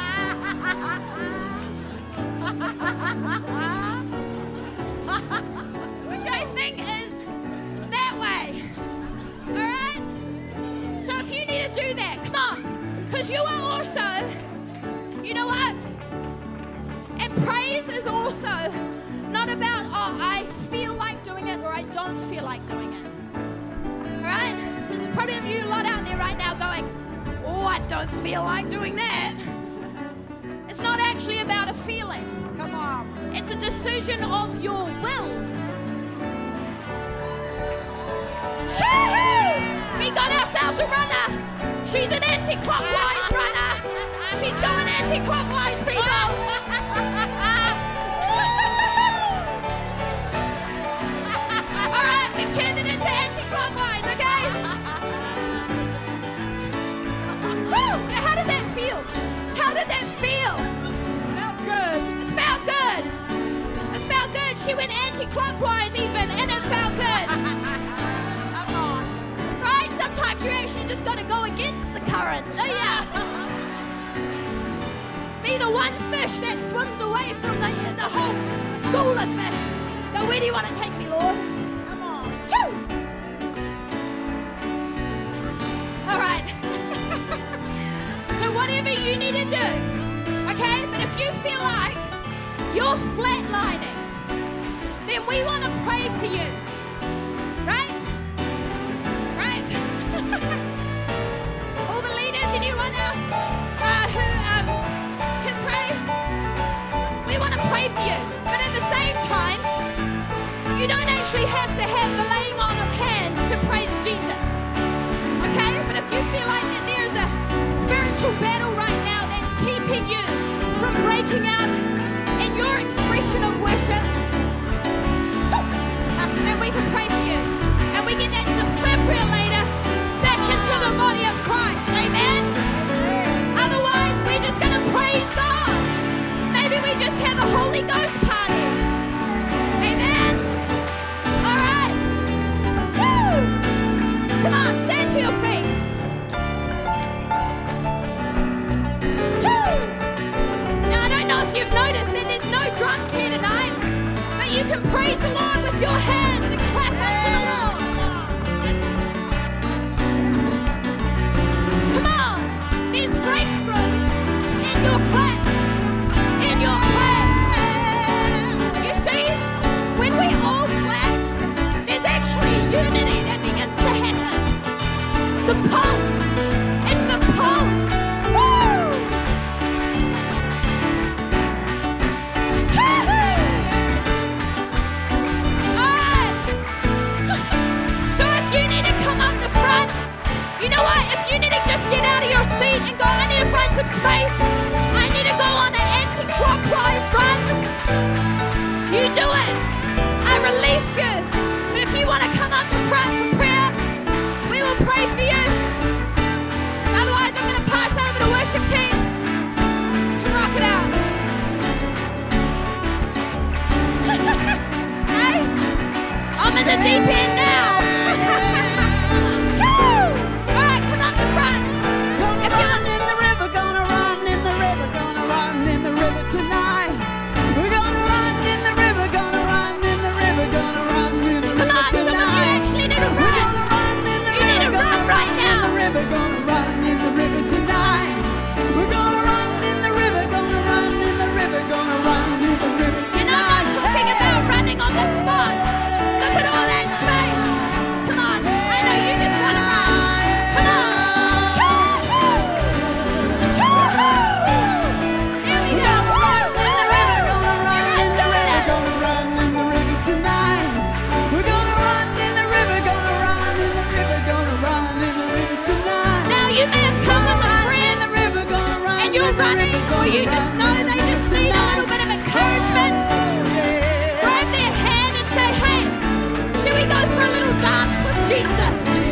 Which I think is that way. All right? So if you need to do that, come on. Because you are also, you know what? And praise is also not about, oh, I feel like doing it or I don't feel like doing it. All right? There's probably a lot out there right now going, oh, I don't feel like doing that. It's not actually about a feeling. Come on. It's a decision of your will. Choo-hoo! We got ourselves a runner. She's an anti-clockwise runner. She's going anti-clockwise, people. All right, we've turned it into anti-clockwise, okay? Woo! Now, how did that feel? How did that feel? Felt good. It felt good. It felt good. She went anti-clockwise even, and it felt good. Come on. Right? Sometimes you actually just got to go against the current, don't you? Be the one fish that swims away from the whole school of fish. Go, where do you want to take me, Lord? Come on. Choo! All right. So whatever you need to do, okay? But if you feel like you're flatlining, then we want to pray for you. Right? Right? All the leaders, anyone else who can pray? We want to pray for you. But at the same time, you don't actually have to have the laying on of hands to praise Jesus. Okay? But if you feel like that there's a spiritual battle right now that's keeping you from breaking out in your expression of worship, then we can pray for you. And we get that defibrillator back into the body of Christ. Amen? Otherwise, we're just going to praise God. Maybe we just have a Holy Ghost party. Amen? All right. Woo! Come on, stand to your feet. Now, I don't know if you've noticed that there's no drums here tonight, but you can praise the Lord with your hands and clap unto the Lord. Come on. There's breakthrough in your clap, in your praise. You see, when we all clap, there's actually unity that begins to happen. the pulse. It's the pulse. Woo! All right. So if you need to come up the front, you know what? If you need to just get out of your seat and go, I need to find some space. I need to go on an anti-clockwise run. You do it. I release you. But if you want to come up the front for prayer, we will pray for you. Otherwise, I'm going to pass over to worship team to rock it out. Hey, I'm in the deep end now. All right, come up the front. Gonna run in the river, gonna run in the river, gonna run in the river tonight. We're gonna run in the river, gonna run in the river, gonna run in the river tonight. Come on, some of you actually need to run. We're gonna run in the You need river, to run gonna right run now. in the river, gonna run in the river tonight. We're gonna run in the river, gonna run in the river, gonna run in the river tonight. And I'm not talking about running on the spot. Look at all that space. Come on, I know you just want to run. Come on. Here we go. In the river, gonna run in the river, gonna run in the river tonight. We're gonna run in the river, gonna run in the river, gonna run in the river tonight. Now you may have come with a In friend the river, gonna run and you're in the running, river, or you gonna just run know in the they just river need a tonight. little bit of encouragement. Yeah. Grab their hand and say, hey, should we go for a little dance with Jesus?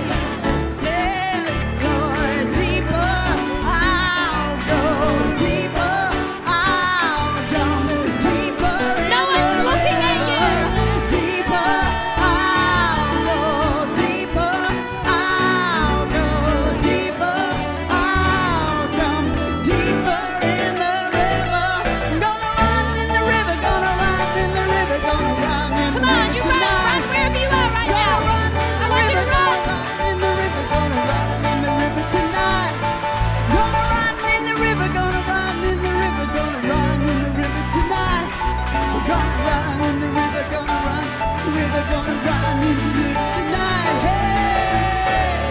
Yes, Lord, deeper I'll go, deeper I'll jump, deeper No in one's the looking at you. river. Deeper I'll go, deeper I'll go, deeper I'll jump, deeper in the river. I'm gonna run in the river, gonna run in the river, gonna run in the Come on, river you tonight. run wherever you are right Gonna now. run in the I want you river, to run. gonna run in the river, gonna run in the river tonight. Gonna run in the river, gonna run in the river, gonna run in the river tonight. We're gonna run in the river, gonna run the river, gonna run into the river tonight. Hey,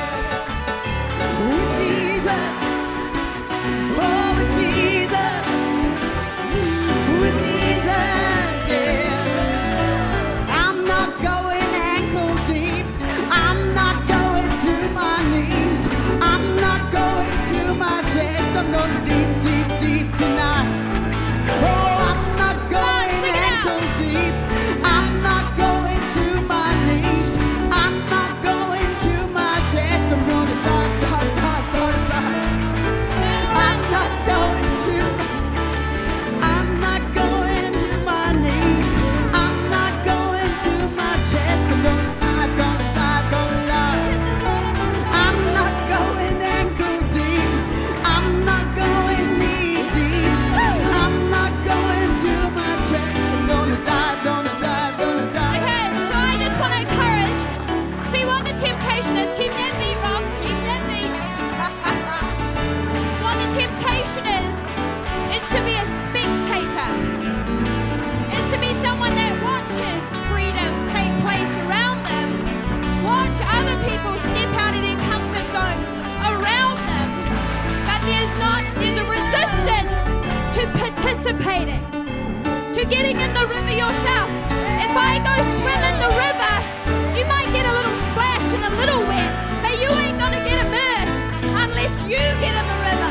with Jesus, oh with Jesus, with Jesus, yeah. I'm not going ankle deep. I'm not going to my knees. I'm not going to my chest. I'm going deep, deep, deep tonight. Oh, I'm not going sing it out. ankle deep. I'm not going to my knees. I'm not going to my chest. I'm going to dive, dive, dive, dive, dive. I'm not going to. I'm not going to my knees. I'm not going to my chest. I'm gonna dive, gonna dive, gonna dive. I'm not going ankle deep. I'm not going knee deep. I'm not going to my chest. I'm gonna dive, gonna dive, gonna dive. Okay, so I just want to encourage. See what the temptation is. Keep that beat, Rob. Keep that beat. What the temptation is to be a spectator. Is to be someone that watches freedom take place around them. Watch other people step out of their comfort zones around them. But there's a resistance to participating, to getting in the river yourself. If I go swim in the river, you might get a little splash and a little wet, but you ain't gonna get immersed unless you get in the river.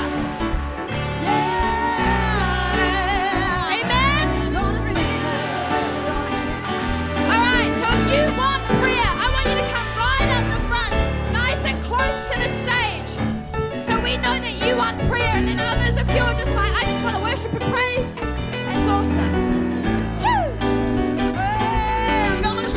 Amen? All right, so if you want prayer, I want you to come right up the front, nice and close to the stage, so we know that you want prayer. And then others, if you're just like, I just want to worship and praise, that's awesome. Choo! I'm gonna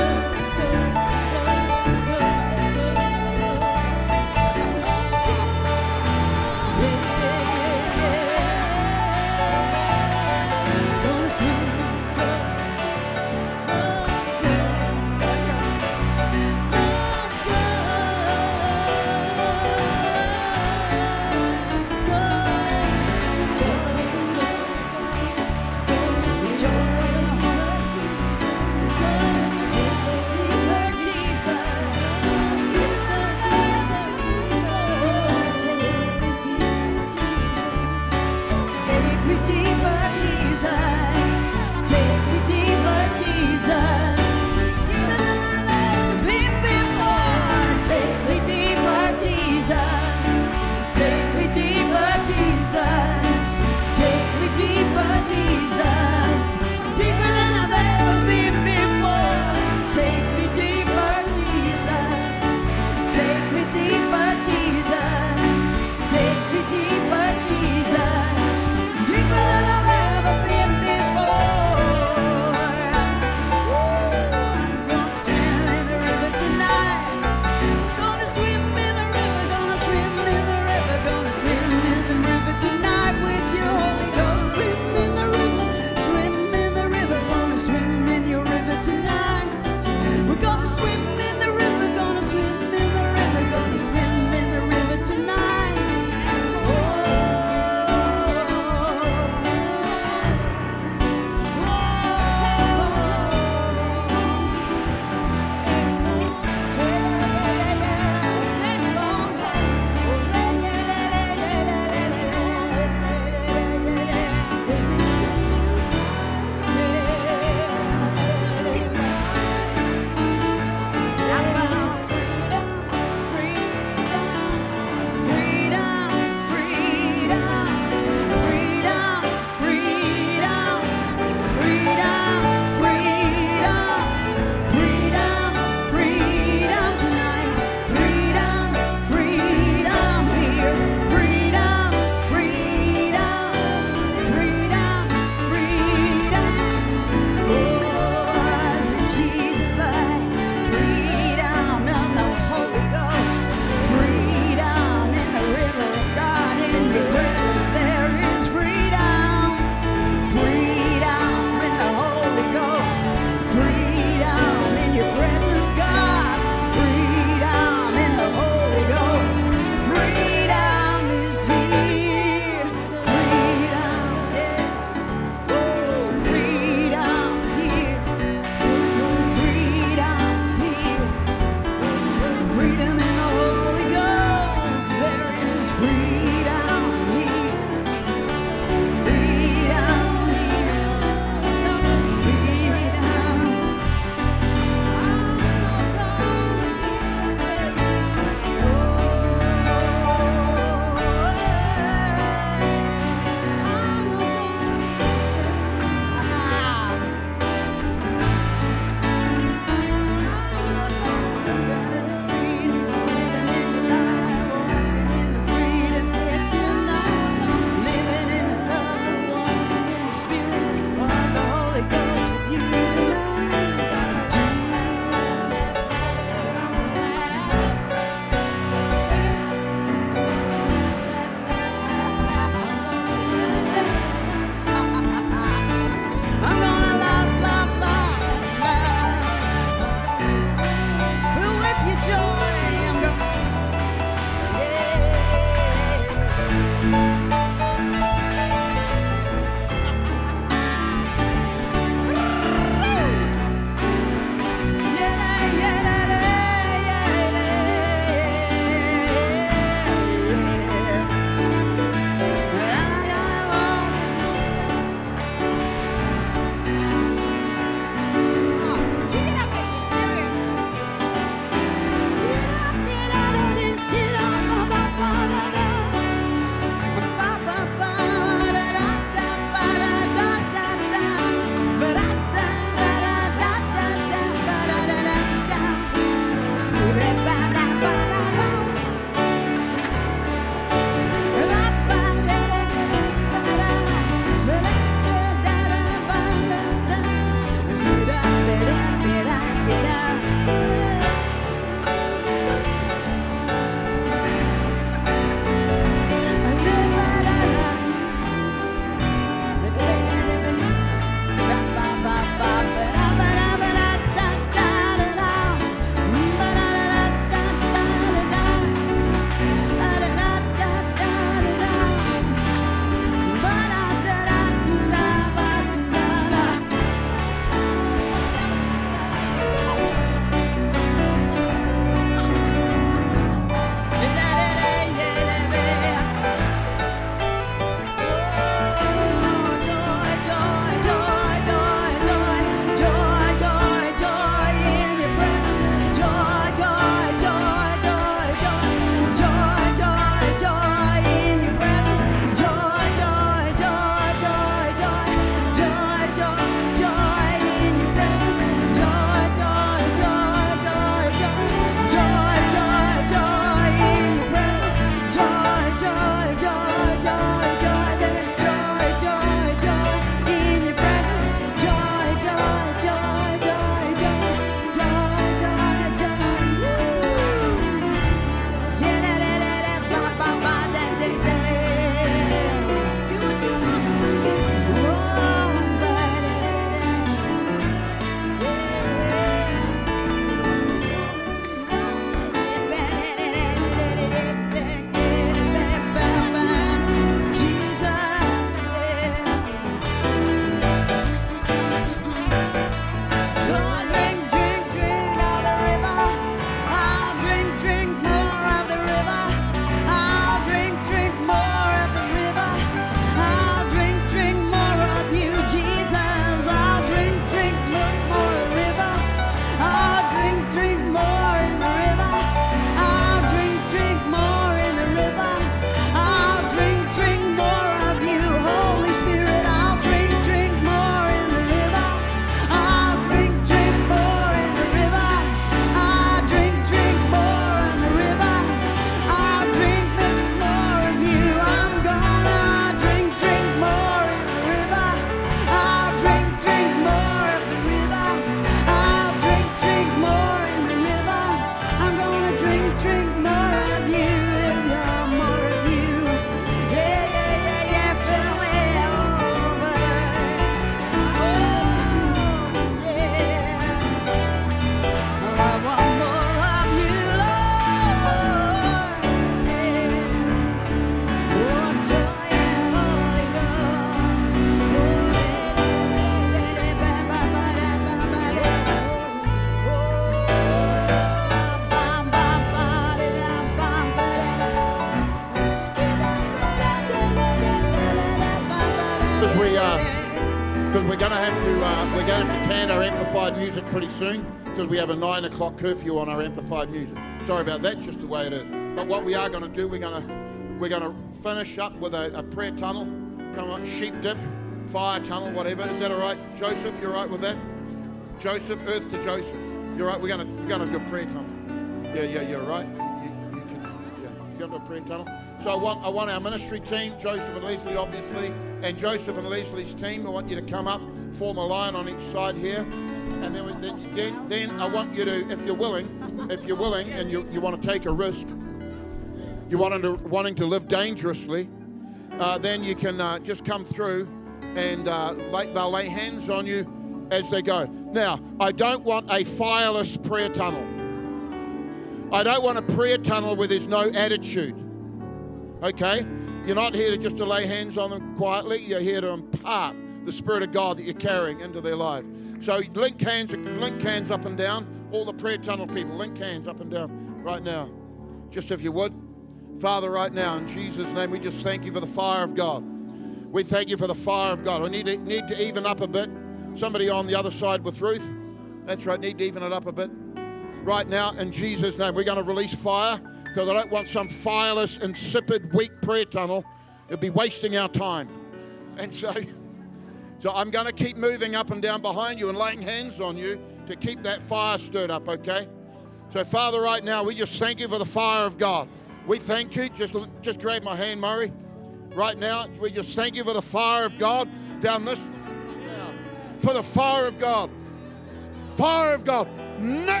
amplified music pretty soon because we have a 9 o'clock curfew on our amplified music. Sorry about that, just the way it is. But what we are going to do, we're going to finish up with a prayer tunnel, come on, sheep dip, fire tunnel, whatever. Is that all right, Joseph? You all right with that? Joseph, earth to Joseph. You're right. We're going to do a prayer tunnel. Yeah, you're right. You can, yeah, you're going to do a prayer tunnel. So I want our ministry team, Joseph and Leslie, obviously, and Joseph and Leslie's team. I want you to come up, form a line on each side here, and then I want you to, if you're willing, and you want to take a risk, you're wanting to live dangerously, then you can just come through, and they'll lay hands on you as they go. Now, I don't want a fireless prayer tunnel. I don't want a prayer tunnel where there's no attitude. Okay? You're not here to just to lay hands on them quietly. You're here to impart the Spirit of God that you're carrying into their life. So link hands up and down. All the prayer tunnel people, link hands up and down right now. Just if you would. Father, right now, in Jesus' name, we just thank you for the fire of God. We thank you for the fire of God. I need to even up a bit. Somebody on the other side with Ruth. That's right, need to even it up a bit. Right now, in Jesus' name, we're going to release fire because I don't want some fireless, insipid, weak prayer tunnel. It'll be wasting our time. And so I'm going to keep moving up and down behind you and laying hands on you to keep that fire stirred up, okay? So, Father, right now, we just thank you for the fire of God. We thank you. Just grab my hand, Murray. Right now, we just thank you for the fire of God down this. For the fire of God. Fire of God. No.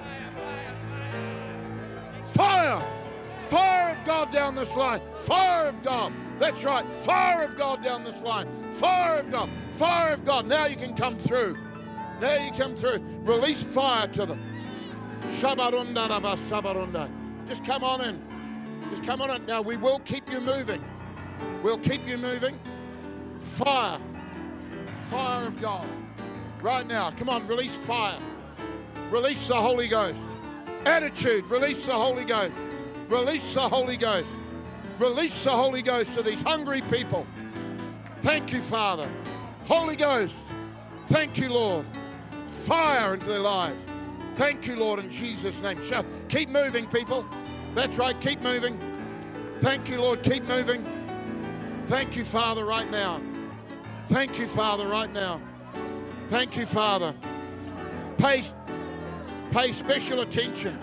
Fire. Fire of God down this line. Fire of God. That's right. Fire of God down this line. Fire of God. Fire of God. Now you can come through. Now you come through. Release fire to them. Shabarunda raba sabarunda. Just come on in. Just come on in. Now we will keep you moving. We'll keep you moving. Fire. Fire of God. Right now. Come on. Release fire. Release the Holy Ghost. Attitude. Release the Holy Ghost. Release the Holy Ghost. Release the Holy Ghost to these hungry people. Thank you, Father. Holy Ghost. Thank you, Lord. Fire into their lives. Thank you, Lord, in Jesus' name. So keep moving, people. That's right. Keep moving. Thank you, Lord. Keep moving. Thank you, Father, right now. Thank you, Father, right now. Thank you, Father. Pay special attention.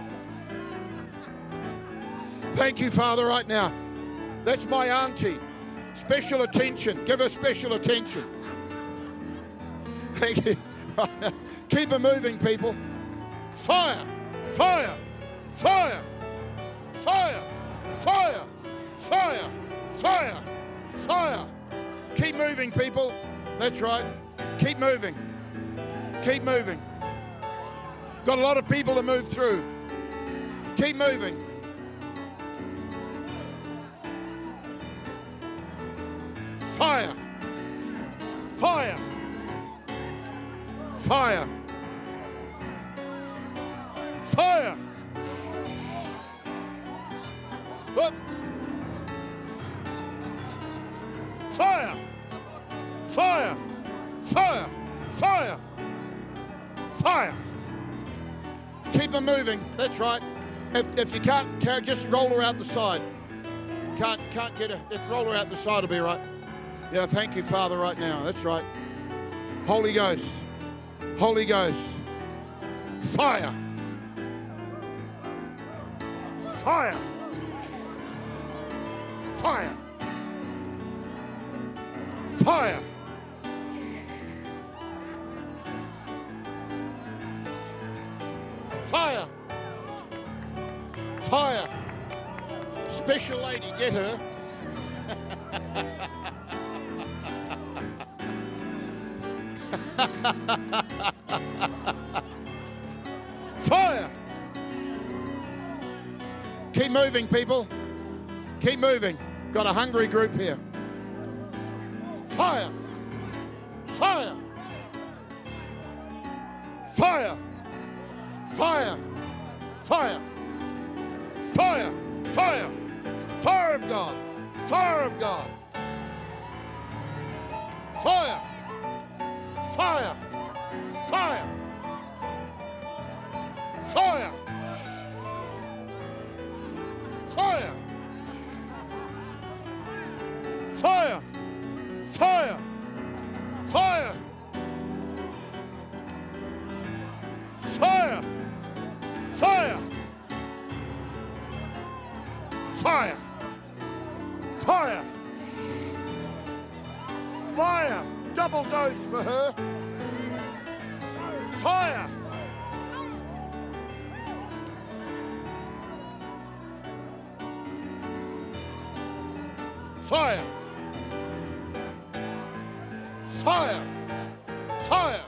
Thank you, Father, right now. That's my auntie. Special attention. Give her special attention. Thank you. Right now. Keep it moving, people. Fire, fire, fire, fire, fire, fire, fire, fire. Keep moving, people. That's right. Keep moving. Keep moving. Got a lot of people to move through. Keep moving. Fire. Fire. Fire. Fire. Up. Fire. Fire. Fire. Fire. Fire. Keep them moving. That's right. If you can't, just roll her out the side. Can't get her. Just roll her out the side will be right. Yeah, thank you, Father, right now. That's right. Holy Ghost. Holy Ghost. Fire. Fire. Fire. Fire. Fire. Fire. Special lady, get her. Fire. Keep moving, people. Keep moving. Got a hungry group here. Fire. Fire. Fire. Fire. Fire. Fire. Fire. Fire of God. Fire of God. Fire. Fire. Fire. Fire. Fire. Fire. Fire. Fire. Fire. Fire. Fire. Fire. Fire. Double dose for her. Fire. Fire. Fire. Fire.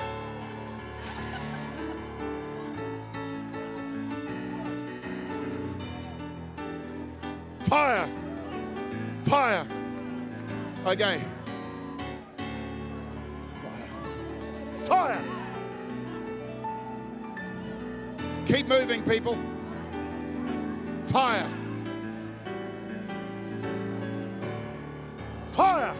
Fire. Fire. Okay. Fire. Fire. Keep moving, people. Fire. Fire.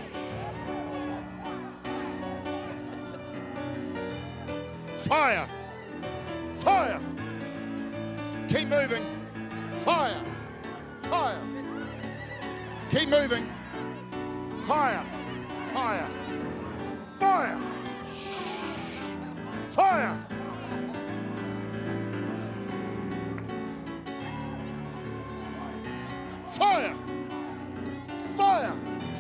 Fire. Fire. Keep moving. Fire. Fire. Keep moving. Fire. Fire. Fire. Fire. Fire. Fire.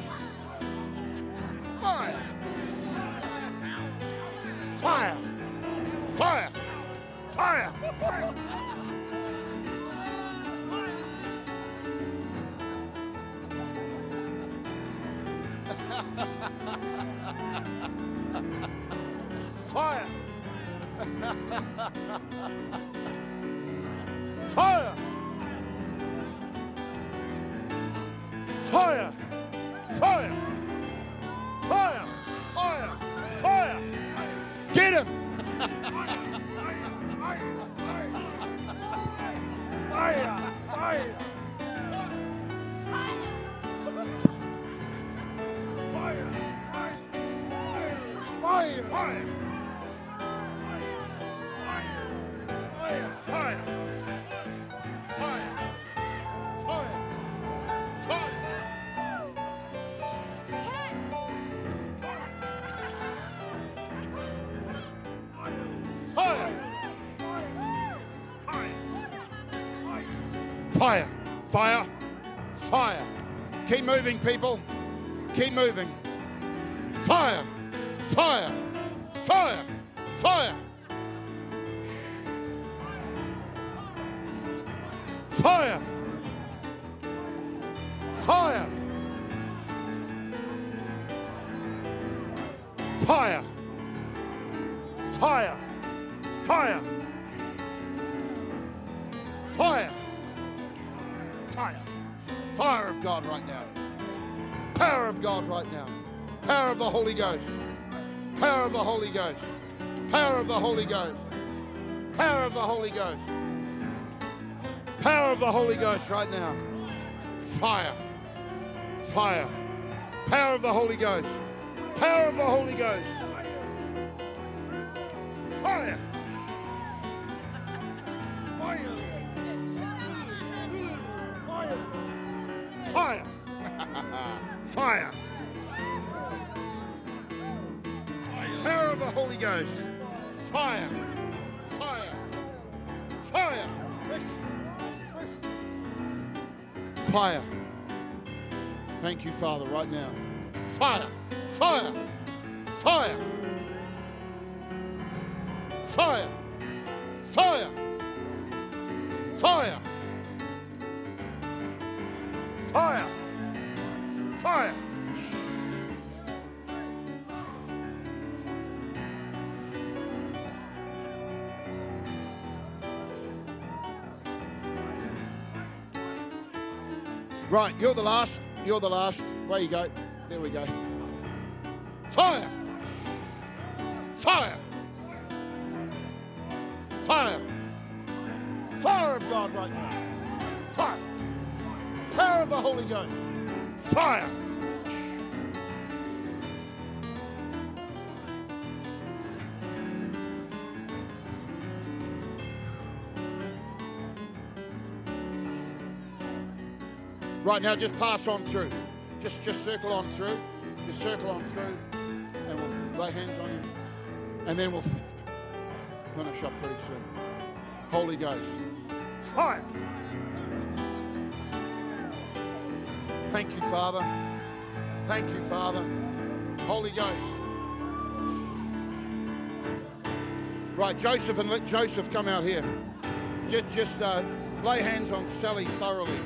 Fire. Fire. Fire. Fire. Fire. Fire. Fire. Fire. Fire. Fire. Fire. Fire. Get him. Fire. Fire. Fire. Fire. Fire. Fire. Fire. Fire. Fire. Fire. Fire. Fire. Fire. Keep moving, people. Keep moving. Fire. Fire. Fire. Fire. Fire. Fire. Fire. Fire. Fire. Fire. Fire. Fire of God right now. Power of God right now. Power of the Holy Ghost. Power of the Holy Ghost. Power of the Holy Ghost. Power of the Holy Ghost. Power of the Holy Ghost right now. Fire. Fire. Power of the Holy Ghost. Power of the Holy Ghost. Fire. Fire. Fire. Fire. Power of the Holy Ghost. Fire. Fire. Fire. Fire. Thank you, Father, right now. Fire. Fire. Fire. Fire. Fire. Fire. Fire. Fire. Right, you're the last. You're the last. There you go. There we go. Fire. Fire. Fire. Fire of God right now. Fire. Power of the Holy Ghost. Fire. Right now, just pass on through. Just circle on through. Just circle on through. And we'll lay hands on you. And then we'll finish up pretty soon. Holy Ghost. Fire! Thank you, Father. Thank you, Father. Holy Ghost. Right, Joseph, come out here. Just lay hands on Sally thoroughly.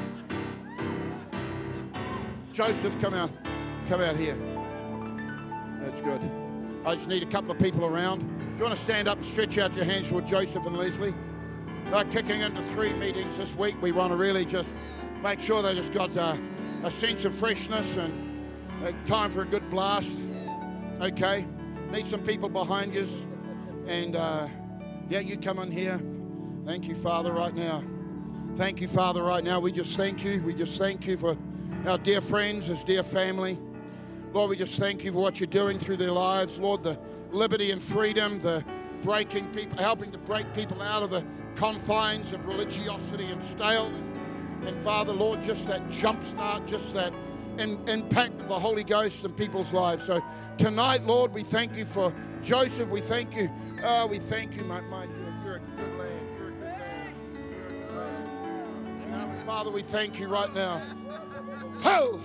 Joseph, come out here. That's good. I just need a couple of people around. Do you want to stand up and stretch out your hands toward Joseph and Leslie? They're kicking into 3 meetings this week. We want to really just make sure they just got a sense of freshness and time for a good blast. Okay? Need some people behind you. And yeah, you come in here. Thank you, Father, right now. Thank you, Father, right now. We just thank you. We just thank you for our dear friends, this dear family. Lord, we just thank you for what you're doing through their lives. Lord, the liberty and freedom, the breaking people, helping to break people out of the confines of religiosity and staleness. And Father, Lord, just that jump start, just that impact of the Holy Ghost in people's lives. So tonight, Lord, we thank you for Joseph. We thank you. Oh, we thank you, mate. You're a good lad. You're a good lad. You're a good lad. Father, we thank you right now. Oh!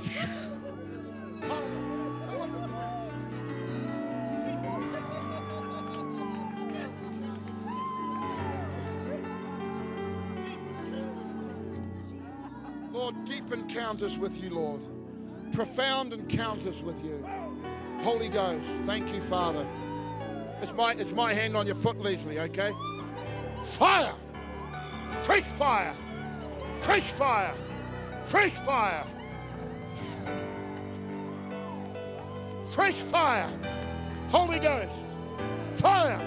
Lord, deep encounters with you, Lord. Profound encounters with you. Holy Ghost, thank you, Father. It's my hand on your foot, Leslie, okay? Fire! Fresh fire! Fresh fire! Fresh fire! Fresh fire! Holy Ghost! Fire!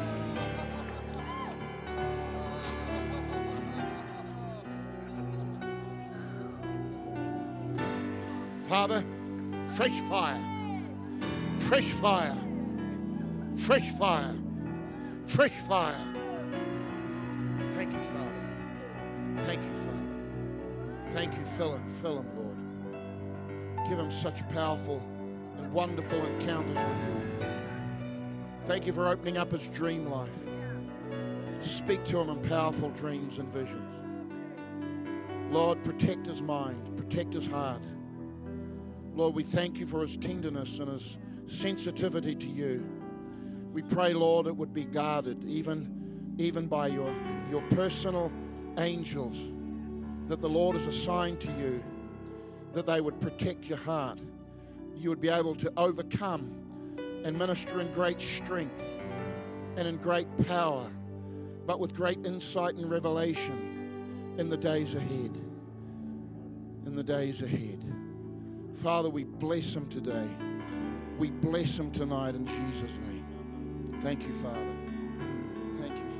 Father, fresh fire, fresh fire, fresh fire, fresh fire. Thank you, Father. Thank you, Father. Thank you, fill him, Lord. Give him such powerful and wonderful encounters with you. Thank you for opening up his dream life. Speak to him in powerful dreams and visions. Lord, protect his mind, protect his heart. Lord, we thank you for his tenderness and his sensitivity to you. We pray, Lord, it would be guarded even by your personal angels that the Lord has assigned to you, that they would protect your heart. You would be able to overcome and minister in great strength and in great power, but with great insight and revelation in the days ahead. In the days ahead. Father, we bless him today. We bless him tonight in Jesus' name. Thank you, Father. Thank you,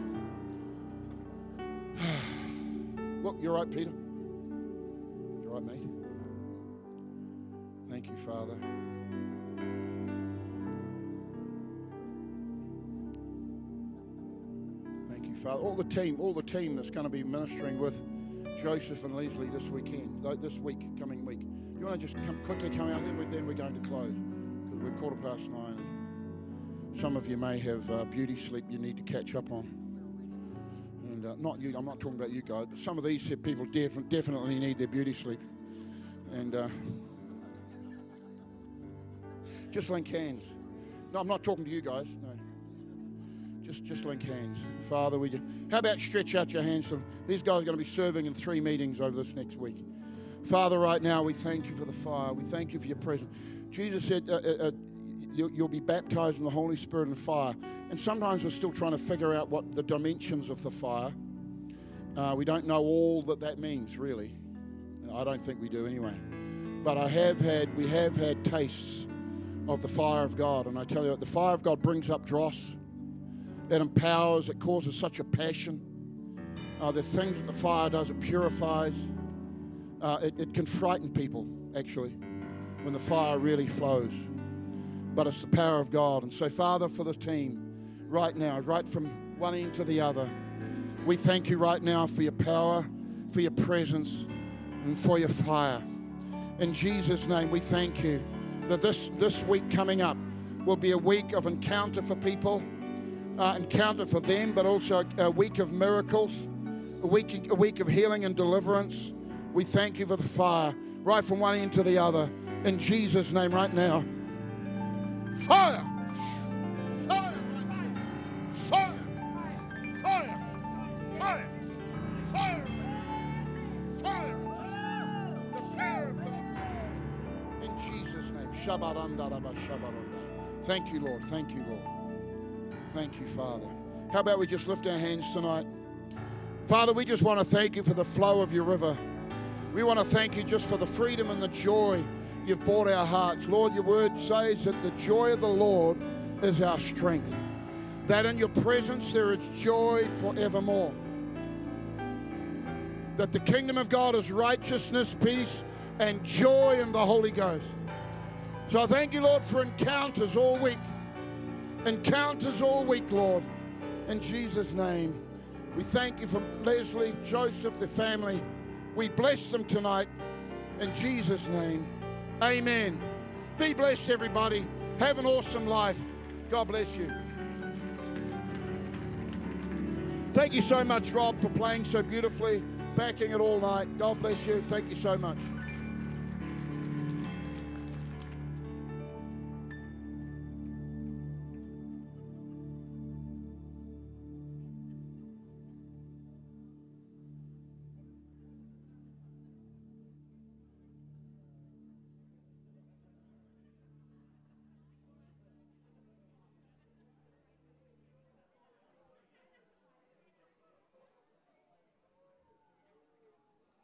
Father. Look, you're right, Peter. You're right, mate. Thank you, Father. Thank you, Father. All the team that's going to be ministering with Joseph and Leslie this weekend, coming week. You want to just quickly come out, then we're going to close because we're 9:15. And some of you may have beauty sleep you need to catch up on. And not you, I'm not talking about you guys, but some of these people definitely need their beauty sleep. And just link hands. No, I'm not talking to you guys. No. Just link hands. Father, how about stretch out your hands? These guys are going to be serving in 3 meetings over this next week. Father, right now, we thank you for the fire. We thank you for your presence. Jesus said you'll be baptized in the Holy Spirit and fire. And sometimes we're still trying to figure out what the dimensions of the fire. We don't know all that means, really. I don't think we do anyway. But we have had tastes of the fire of God. And I tell you, the fire of God brings up dross. It empowers. It causes such a passion. The things that the fire does, it purifies. It can frighten people, actually, when the fire really flows. But it's the power of God. And so, Father, for the team, right now, right from one end to the other, we thank you right now for your power, for your presence. and for your fire. In Jesus' name, we thank you that this week coming up will be a week of encounter for people, encounter for them, but also a week of miracles, a week of healing and deliverance. We thank you for the fire, right from one end to the other. In Jesus' name, right now. Fire! Fire! Fire! Fire! Fire! Fire! Fire! The fire of God. In Jesus' name. Thank you, Lord. Thank you, Lord. Thank you, Father. How about we just lift our hands tonight? Father, we just want to thank you for the flow of your river. We want to thank you just for the freedom and the joy you've brought our hearts. Lord, your word says that the joy of the Lord is our strength. That in your presence there is joy forevermore. That the kingdom of God is righteousness, peace, and joy in the Holy Ghost. So I thank you, Lord, for encounters all week. Encounters all week, Lord. In Jesus' name. We thank you for Leslie, Joseph, the family. We bless them tonight. In Jesus' name. Amen. Be blessed, everybody. Have an awesome life. God bless you. Thank you so much, Rob, for playing so beautifully, backing it all night. God bless you. Thank you so much.